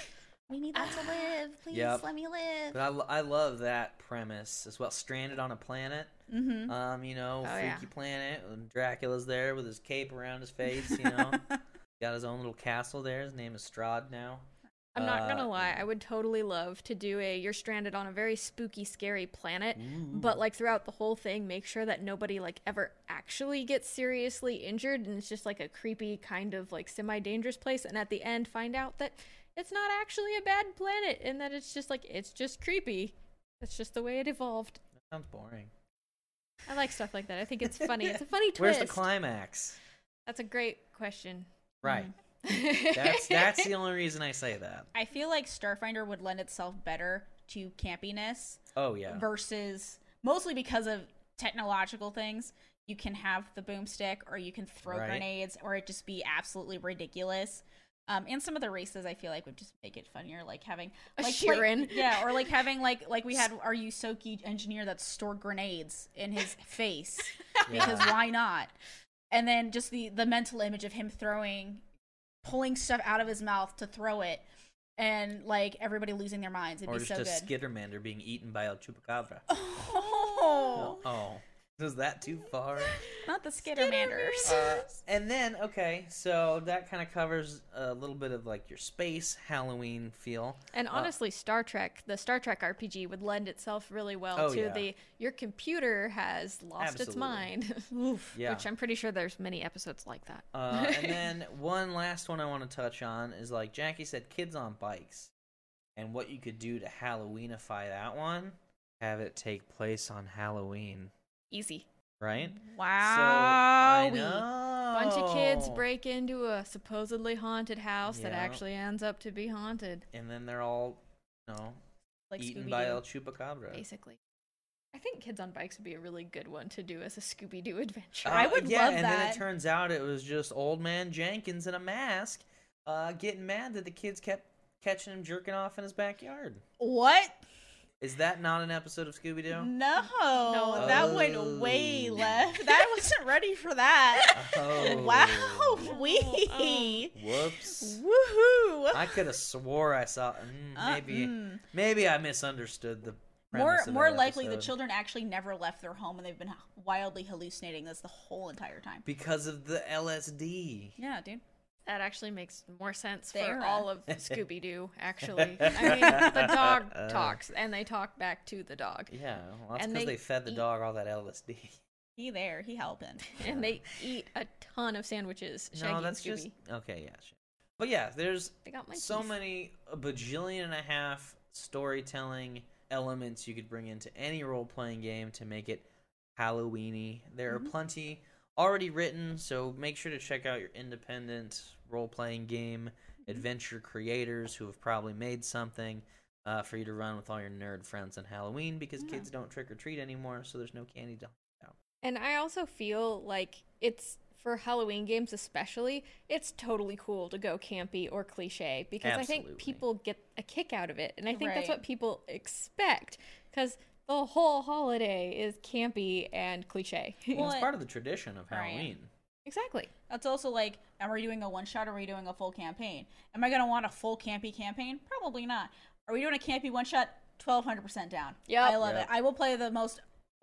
We need that to live. Please Yep. let me live. But I, lo- I love that premise as well. Stranded on a planet. Mm-hmm. Um, you know, Oh, freaky yeah. planet. And Dracula's there with his cape around his face. You know, got his own little castle there. His name is Strahd now. I'm not gonna Uh, lie, I would totally love to do a you're stranded on a very spooky, scary planet, Ooh. but like throughout the whole thing, make sure that nobody like ever actually gets seriously injured, and it's just like a creepy kind of like semi-dangerous place, and at the end find out that it's not actually a bad planet, and that it's just like it's just creepy. That's just the way it evolved. That sounds boring. I like stuff like that. I think it's funny. It's a funny twist. Where's the climax? That's a great question. Right. That's that's the only reason I say that. I feel like Starfinder would lend itself better to campiness Oh yeah. versus mostly because of technological things. You can have the boomstick, or you can throw Right. grenades, or it just be absolutely ridiculous. Um, and some of the races I feel like would just make it funnier, like having A like Sheeran. play- yeah, or like having like like we had our Yusoki engineer that stored grenades in his face because Yeah. why not? And then just the the mental image of him throwing, pulling stuff out of his mouth to throw it, and like everybody losing their minds. It'd Or be just so a good. Skittermander being eaten by a chupacabra. Oh, Oh. Was that too far? not the Skittermanders. Uh, and then, okay, so that kind of covers a little bit of like your space Halloween feel. And Uh, honestly, Star Trek, the Star Trek R P G would lend itself really well Oh, to yeah. the your computer has lost its Absolutely. mind. Oof. Yeah. Which I'm pretty sure there's many episodes like that. Uh, and then one last one I want to touch on is like Jackie said, kids on bikes. And what you could do to Halloweenify that one, have it take place on Halloween, Easy. right? Wow. So, I know. Bunch of kids break into a supposedly haunted house that Yeah. actually ends up to be haunted, And then they're all, you know, Like eaten Scooby-Doo. by El Chupacabra. basically. I think Kids on Bikes would be a really good one to do as a Scooby-Doo adventure. I would Uh, yeah, love and then that. it turns out it was just old man Jenkins in a mask uh, getting mad that the kids kept catching him jerking off in his backyard. What? Is that not an episode of Scooby-Doo? No, No. that Oh. went way left. That wasn't ready for that. Oh. Wow, we. Whoops. Woohoo! I could have swore I saw. Mm, Uh, maybe, mm. maybe I misunderstood the. More, premise of more that likely, the episode. children actually never left their home, and they've been wildly hallucinating this the whole entire time. because of the L S D. Yeah, dude. That actually makes more sense The for era. all of Scooby-Doo, actually. I mean, the dog talks, and they talk back to the dog. Yeah, well, that's And because they they, fed the eat- dog all that L S D. He there, he helping. And they eat a ton of sandwiches, Shaggy No, that's and Scooby. just okay. Yeah, sure. But yeah, there's They got my so teeth. many a bajillion and a half storytelling elements you could bring into any role-playing game to make it Halloweeny. There Mm-hmm. are plenty already written, so make sure to check out your independent role-playing game Mm-hmm. adventure creators who have probably made something uh, for you to run with all your nerd friends on Halloween, because Mm. kids don't trick or treat anymore, so there's no candy to hand out. And I also feel like it's, for Halloween games especially, it's totally cool to go campy or cliche, because I Absolutely. think people get a kick out of it. And I think that's Right. what people expect, because the whole holiday is campy and cliche. Well, it's Well, part of the tradition of right. Halloween. Exactly. That's also like, am we doing a one shot or are we doing a full campaign? Am I going to want a full campy campaign? Probably not. Are we doing a campy one shot? twelve hundred percent down. Yep. I love Yep. it. I will play the most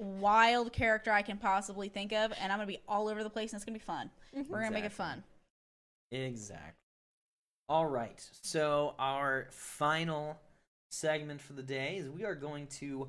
wild character I can possibly think of, and I'm going to be all over the place, and it's going to be fun. We're going to make it Exactly. fun. Exactly. All right. So our final segment for the day is we are going to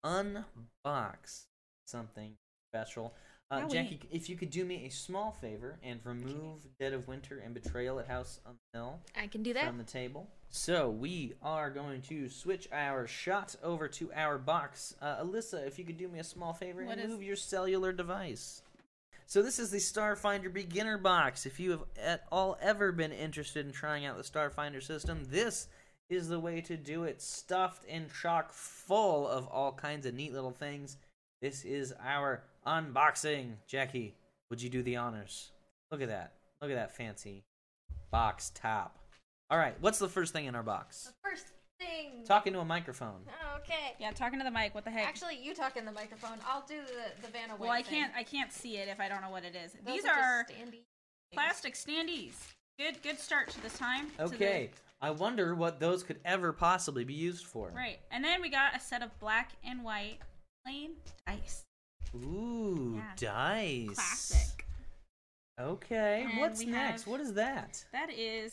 unbox something special. Uh, Halloween. Jackie, if you could do me a small favor and remove Dead of Winter and Betrayal at House on the Hill I can do that. from the table. So we are going to switch our shot over to our box. Uh, Alyssa, if you could do me a small favor What and is- move your cellular device. So this is the Starfinder Beginner Box. If you have at all ever been interested in trying out the Starfinder system, this is the way to do it. Stuffed and chock full of all kinds of neat little things. This is our unboxing. Jackie, would you do the honors? Look at that. Look at that fancy box top. All right, what's the first thing in our box? First thing. Talking to a microphone. Okay. Yeah, talking to the mic. What the heck? Actually, you talk in the microphone. I'll do the, the Vanna White well, I thing. can't. I can't see it if I don't know what it is. Those These are are just standy. plastic standees. Good, good start to this time. to the- Okay, I wonder what those could ever possibly be used for. right, and then we got a set of black and white plain dice. Ooh, Yeah. dice. Classic. Okay, And what's we next? have- What is that? That is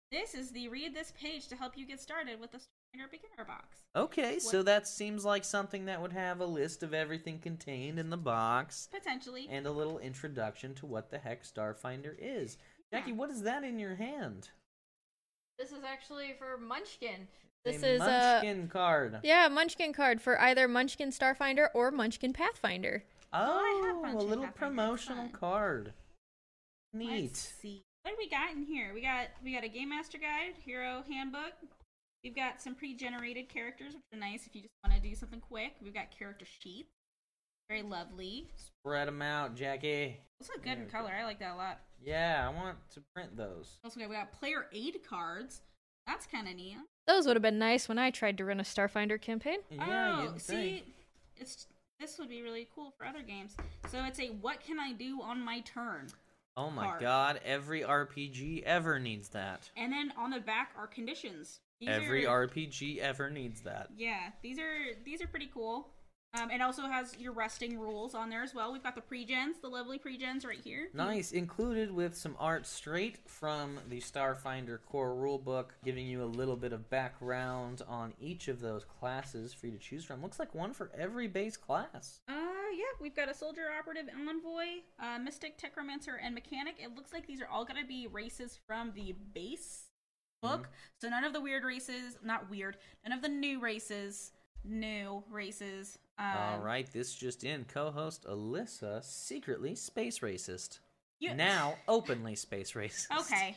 This is the read this page to help you get started with the Starfinder beginner box. Okay, so that seems like something that would have a list of everything contained in the box. Potentially. And a little introduction to what the heck Starfinder is. Yeah. Jackie, what is that in your hand? This is actually for Munchkin. This This is a Munchkin card. yeah Munchkin card for either Munchkin Starfinder or Munchkin Pathfinder. I have Oh, a Munchkin little Pathfinder, it's promotional fun. card. Neat. Let's see. What do we got in here? We got we got a Game Master Guide, Hero Handbook. We've got some pre-generated characters, which are nice if you just want to do something quick. We've got character sheets. Very lovely. Spread them out, Jackie. Those look good in color. I like that a lot. Yeah, I want to print those. Also, we got player aid cards. That's kind of neat. Those would have been nice when I tried to run a Starfinder campaign. Yeah, oh, you'd see, think. it's this would be really cool for other games. So it's a what can I do on my turn? Oh my card. god, every R P G ever needs that. And then on the back are conditions. These Every are, R P G ever needs that. Yeah, these are these are pretty cool. Um, it also has your resting rules on there as well. We've got the pre-gens, the lovely pre-gens right here. Nice, included with some art straight from the Starfinder core rulebook, giving you a little bit of background on each of those classes for you to choose from. Looks like one for every base class. Uh, yeah, we've got a soldier, operative, envoy, uh, mystic, technomancer, and mechanic. It looks like these are all gonna be races from the base book. Mm-hmm. So none of the weird races, not weird, none of the new races, new races. Um, All right, this just in. Co-host Alyssa, secretly space racist. you- Now, openly space racist. Okay.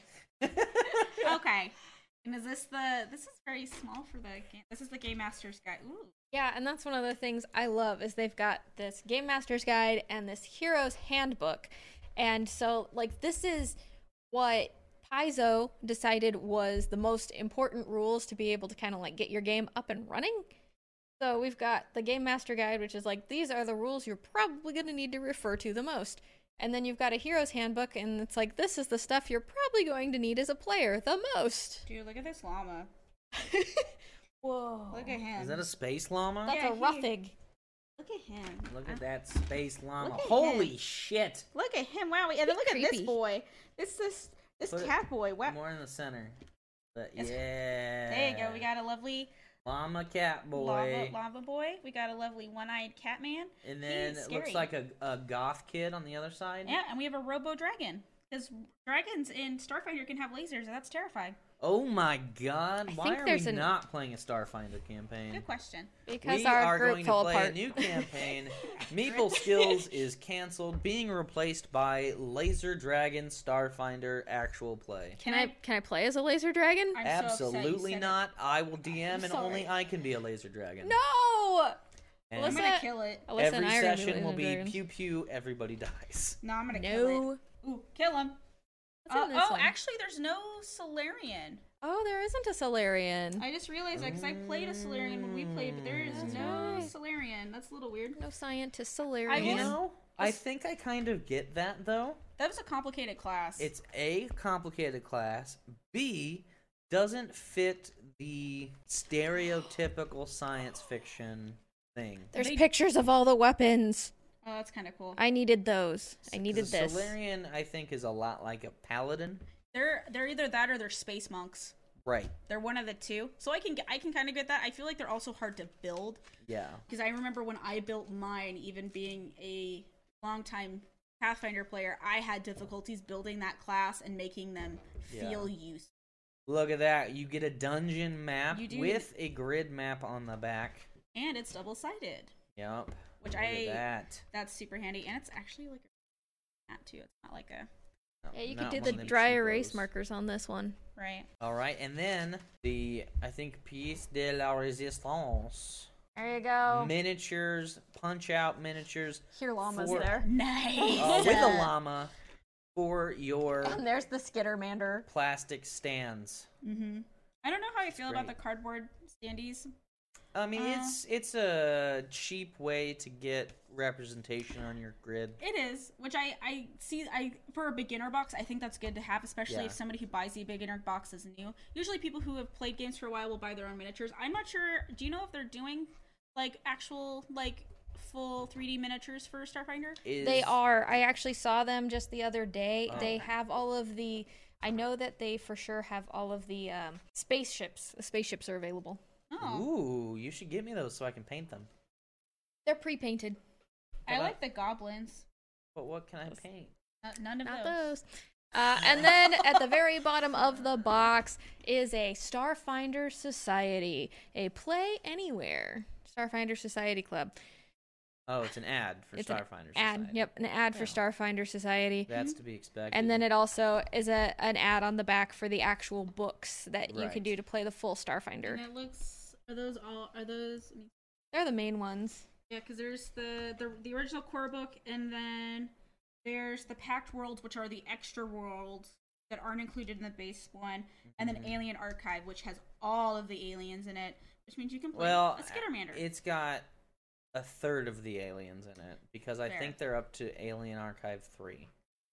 Okay. And is this the? This is very small for the game. This is the Game Master's Guide. Ooh. Yeah, and that's one of the things I love is they've got this Game Master's Guide and this Hero's Handbook. And so, like, this is what Paizo decided was the most important rules to be able to kind of, like, get your game up and running. So we've got the Game Master Guide, which is like, these are the rules you're probably going to need to refer to the most. And then you've got a Hero's Handbook, and it's like, this is the stuff you're probably going to need as a player the most. Dude, look at this llama. Whoa. Look at him. Is that a space llama? That's Yeah, a he- Ruffig. Look at him. Look at that space llama. Look at Holy him. shit. Look at him. Wow. And then look at this Creepy. boy. This this this Put it cat boy. Wow. More in the center. But It's- yeah. There you go. We got a lovely Llama cat boy. lava lava boy. We got a lovely one-eyed cat man. And then He's it looks scary. like a, a goth kid on the other side. Yeah, and we have a robo dragon. Because dragons in Starfinder can have lasers, and that's terrifying. Oh my god. I Why think are there's we an- not playing a Starfinder campaign? Good question. Because we our are group going fell to play apart. a new campaign. Meeple Skills is canceled, being replaced by Laser Dragon Starfinder actual play. Can I can I play as a laser dragon? I'm so upset you Absolutely said it. not. I will D M, I'm and sorry. only I can be a laser dragon. No. And I'm Alyssa- gonna kill it. Alyssa every and I are gonna be session will laser be dragons. pew pew. Everybody dies. No, I'm gonna kill No. it. Ooh, kill him. What's in Uh, this oh, one? actually, there's no Solarian. Oh, there isn't a Solarian. I just realized that because I played a Solarian when we played, but there is That's no right. Solarian. That's a little weird. No scientist I Solarian. You will- know, I think I kind of get that though. That was a complicated class. It's A, complicated class. B, doesn't fit the stereotypical science fiction thing. There's They- pictures of all the weapons. Oh, that's kind of cool. I needed those. I needed The this. Solarian, I think, is a lot like a paladin. They're they're either that or they're space monks. Right. They're one of the two. So I can I can kind of get that. I feel like they're also hard to build Yeah. because I remember when I built mine, even being a longtime Pathfinder player, I had difficulties building that class and making them feel useful. Look at that. You get a dungeon map You do. with a grid map on the back. And it's double sided, Yep. which Look I at that. that's super handy. And it's actually like a mat too. It's not like a Yeah, you Not could do one the of them dry cheapos. erase markers on this one. right. All right, and then the I think piece de la résistance There you go. miniatures, punch out miniatures Here, llama's for- there. Nice. uh, with a llama for your And there's the Skittermander. plastic stands. Mm-hmm. I don't know how I feel about the great. cardboard standees. I mean, Uh. it's it's a cheap way to get representation on your grid. It is, which I I see. I for a beginner box, I think that's good to have, especially Yeah. if somebody who buys the beginner box is new. Usually, people who have played games for a while will buy their own miniatures. I'm not sure. Do you know if they're doing like actual like full three D miniatures for Starfinder? Is, They are. I actually saw them just the other day. Oh. They have all of the I know that they for sure have all of the um, spaceships. The spaceships are available. Oh, Ooh, you should give me those so I can paint them. They're pre-painted. I What like about- the goblins. But what can I paint? Uh, none of Not those. those. Uh, and then at the very bottom of the box is a Starfinder Society, a play anywhere Starfinder Society club. Oh, it's an ad for It's an Starfinder Ad, Society. yep, an ad for Yeah. Starfinder Society. That's to be expected. And then it also is a an ad on the back for the actual books that you Right. can do to play the full Starfinder. And it looks. Are those all? Are those? They're the main ones. Yeah, because there's the, the the original core book, and then there's the Packed Worlds, which are the extra worlds that aren't included in the base one, and then Mhm. Alien Archive, which has all of the aliens in it, which means you can play well, a Skittermander. it's got a third of the aliens in it because I Fair. think they're up to Alien Archive three.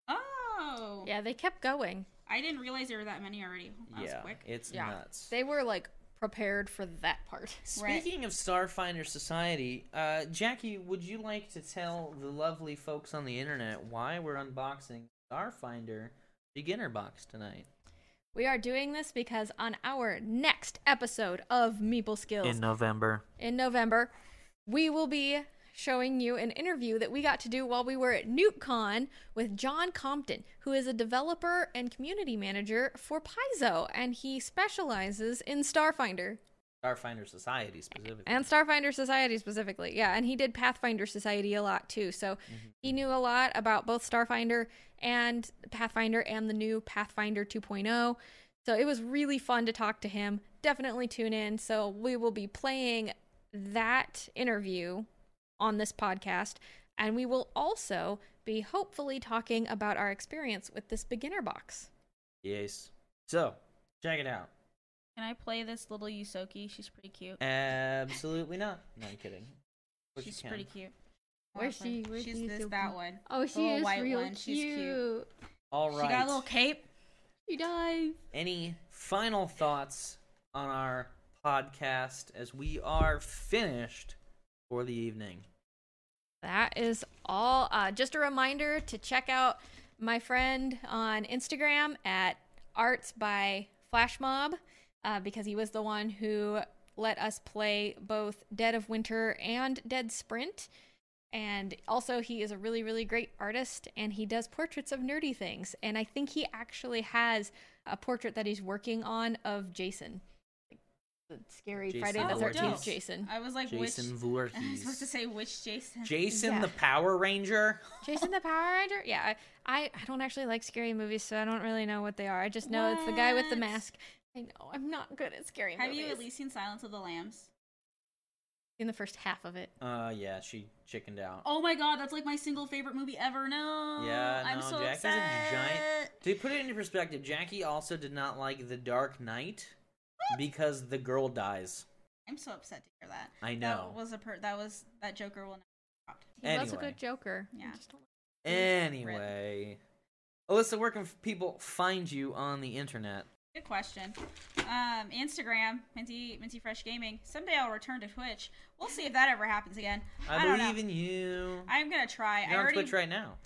Oh, Yeah, they kept going. I didn't realize there were that many already. That was yeah, quick. it's Yeah. nuts. They were like prepared for that part. Right. Speaking of Starfinder Society, uh, Jackie, would you like to tell the lovely folks on the internet why we're unboxing Starfinder Beginner Box tonight? We are doing this because on our next episode of Meeple Skills November. in November, we will be showing you an interview that we got to do while we were at NewtCon with John Compton, who is a developer and community manager for Paizo, and he specializes in Starfinder. Starfinder Society specifically. And Starfinder Society specifically, yeah. And he did Pathfinder Society a lot too, so Mhm. he knew a lot about both Starfinder and Pathfinder and the new Pathfinder two point oh. So it was really fun to talk to him. Definitely tune in. So we will be playing that interview on this podcast, and we will also be hopefully talking about our experience with this beginner box. Yes. So, check it out. Can I play this little Yusoki? She's pretty cute. Absolutely not. No, I'm kidding. But you She's can. pretty cute. Where's she? Where's She's the this Yusoki? that one. Oh, The she little is white real one. She's cute. cute. All right. She got a little cape. She does. Any final thoughts on our podcast as we are finished for the evening? That is all. Uh, just a reminder to check out my friend on Instagram at Arts by Flashmob, uh, because he was the one who let us play both Dead of Winter and Dead Sprint. And also, he is a really, really great artist, and he does portraits of nerdy things. And I think he actually has a portrait that he's working on of Jason. The scary Jason Friday the Oh, thirteenth dope. Jason. I was like, Jason which? Voorhees. I was supposed to say which Jason. Jason Yeah. the Power Ranger? Jason the Power Ranger? Yeah, I, I I don't actually like scary movies, so I don't really know what they are. I just know it's the guy with the What? mask. I know, I'm not good at scary Have movies. you at least seen Silence of the Lambs? In the first half of it. Uh, yeah, she chickened out. Oh my god, that's like my single favorite movie ever. No. Yeah, I'm no, so Jackie's upset. a giant. To put it into perspective, Jackie also did not like The Dark Knight because the girl dies. I'm so upset to hear that. I know. That was a per- that was that Joker will never be dropped. He was a Anyway. good Joker. I Yeah. just don't- Anyway, Alyssa, where can f- people find you on the internet? Good question. Um, Instagram, Minty Minty Fresh Gaming. Someday I'll return to Twitch. We'll see if that ever happens again. I, I don't believe know. in you. I'm gonna try. You're I on already. Twitch right now.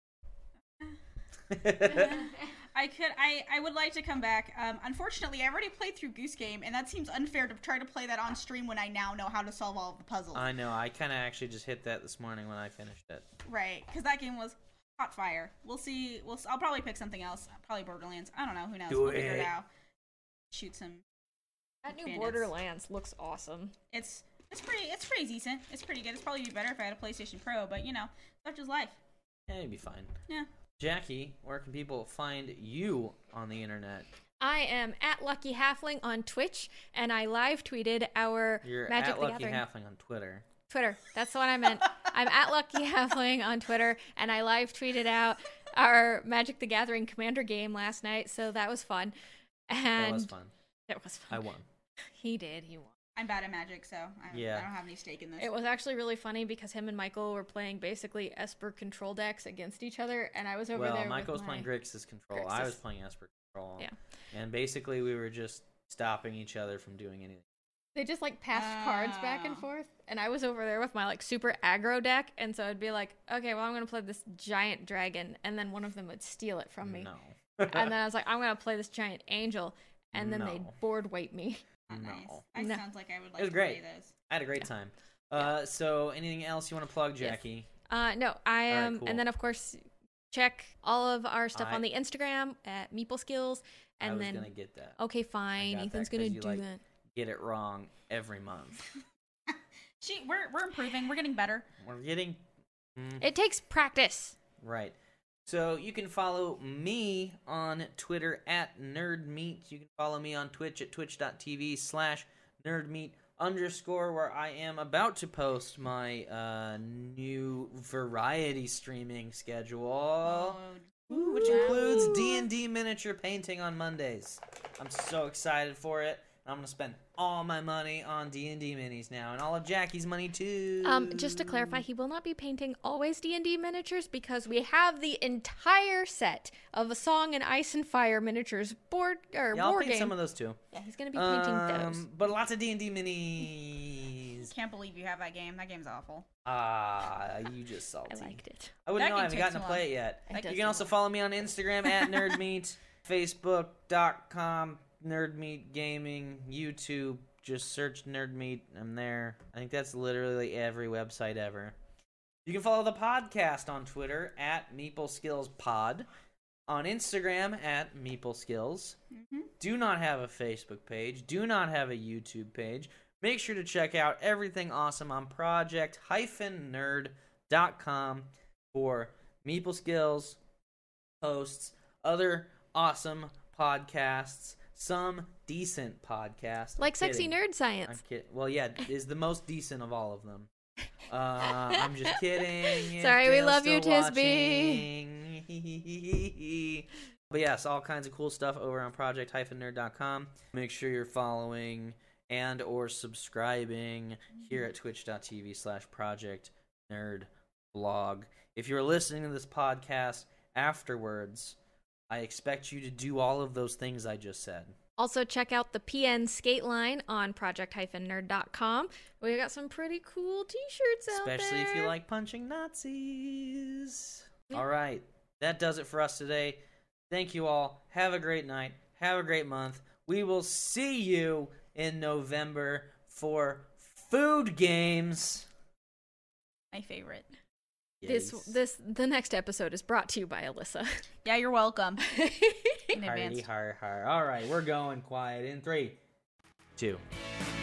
I could. I. I would like to come back. Um, unfortunately, I already played through Goose Game, and that seems unfair to try to play that on stream when I now know how to solve all of the puzzles. I know. I kind of actually just hit that this morning when I finished it. Right, because that game was hot fire. We'll see. We'll. s- I'll probably pick something else. Probably Borderlands. I don't know. Who knows? Do we'll figure it it. out. Shoot some. That new Bandits. Borderlands looks awesome. It's. It's pretty. It's pretty decent. It's pretty good. It's probably be better if I had a PlayStation Pro, but you know, such is life. Yeah, it'd be fine. Yeah. Jackie, where can people find you on the internet? I am at Lucky Halfling on Twitch, and I live tweeted our You're Magic at the Lucky Gathering. Halfling on Twitter. Twitter. That's the one I meant. I'm at Lucky Halfling on Twitter, and I live tweeted out our Magic the Gathering Commander game last night, so that was fun. And That was fun. It was fun. I won. He did. He won. I'm bad at Magic, so I, Yeah. I don't have any stake in this. It was actually really funny because him and Michael were playing basically Esper control decks against each other, and I was over Well, there. Michael with was my... playing Grixis Control. I Grixis. was playing Esper Control. Yeah. And basically, we were just stopping each other from doing anything. They just like passed cards back and Oh. forth, and I was over there with my like super aggro deck, and so I'd be like, okay, well I'm gonna play this giant dragon, and then one of them would steal it from me. No. and then I was like, I'm gonna play this giant angel, and then they No. board weight me. Not nice. No. That No. sounds like I would like It was to great. play this. I had a great time. Uh, so anything else you want to plug, Yes. Jackie? Uh, no, I All right, am, cool. and then of course, check all of our stuff I- on the Instagram at Meeple Skills, and I was then gonna get that. okay, fine, got Ethan's that 'cause gonna you, do like, that. Get it wrong every month. She, we're we're improving. We're getting better. We're getting mm, It takes practice. right. So you can follow me on Twitter at NerdMeat. You can follow me on Twitch at twitch.tv slash NerdMeat underscore, where I am about to post my uh, new variety streaming schedule. Ooh, which includes D and D miniature painting on Mondays. I'm so excited for it. I'm gonna spend all my money on D and D minis now, and all of Jackie's money too. Um, just to clarify, he will not be painting always D and D miniatures because we have the entire set of a Song and Ice and Fire miniatures board or yeah, I'll war paint game. some of those too. Yeah, he's gonna be painting those. Um, but lots of D and D minis. Can't believe you have that game. That game's awful. Ah, you just salty. I liked it. I wouldn't That know. I game haven't takes gotten to too play long. it yet. It You does can take also long. follow me on Instagram at NerdMeat, Facebook.com NerdMeat Gaming, YouTube. Just search NerdMeat. I'm there. I think that's literally every website ever. You can follow the podcast on Twitter at MeepleSkillsPod, on Instagram at MeepleSkills. Mm-hmm. Do not have a Facebook page. Do not have a YouTube page. Make sure to check out everything awesome on project nerd dot com for Meeple Skills, posts, other awesome podcasts, some decent podcasts. I'm Like Sexy kidding. Nerd I'm Science. kidding. Well, yeah, is the most decent of all of them. Uh, I'm just kidding. if Sorry, we Dale's love you, still Tisby. watching. But yes, all kinds of cool stuff over on project nerd dot com. Make sure you're following and or subscribing here at twitch.tv slash project nerd blog. If you're listening to this podcast afterwards, I expect you to do all of those things I just said. Also, check out the P N skate line on project nerd dot com. We got some pretty cool t-shirts out there. Especially if you like punching Nazis. Yeah. All right. That does it for us today. Thank you all. Have a great night. Have a great month. We will see you in November for Food Games. My favorite. This Yes. this the next episode is brought to you by Alyssa. Yeah, you're welcome. In Hardy advance. har har. All right. We're going quiet in three, two,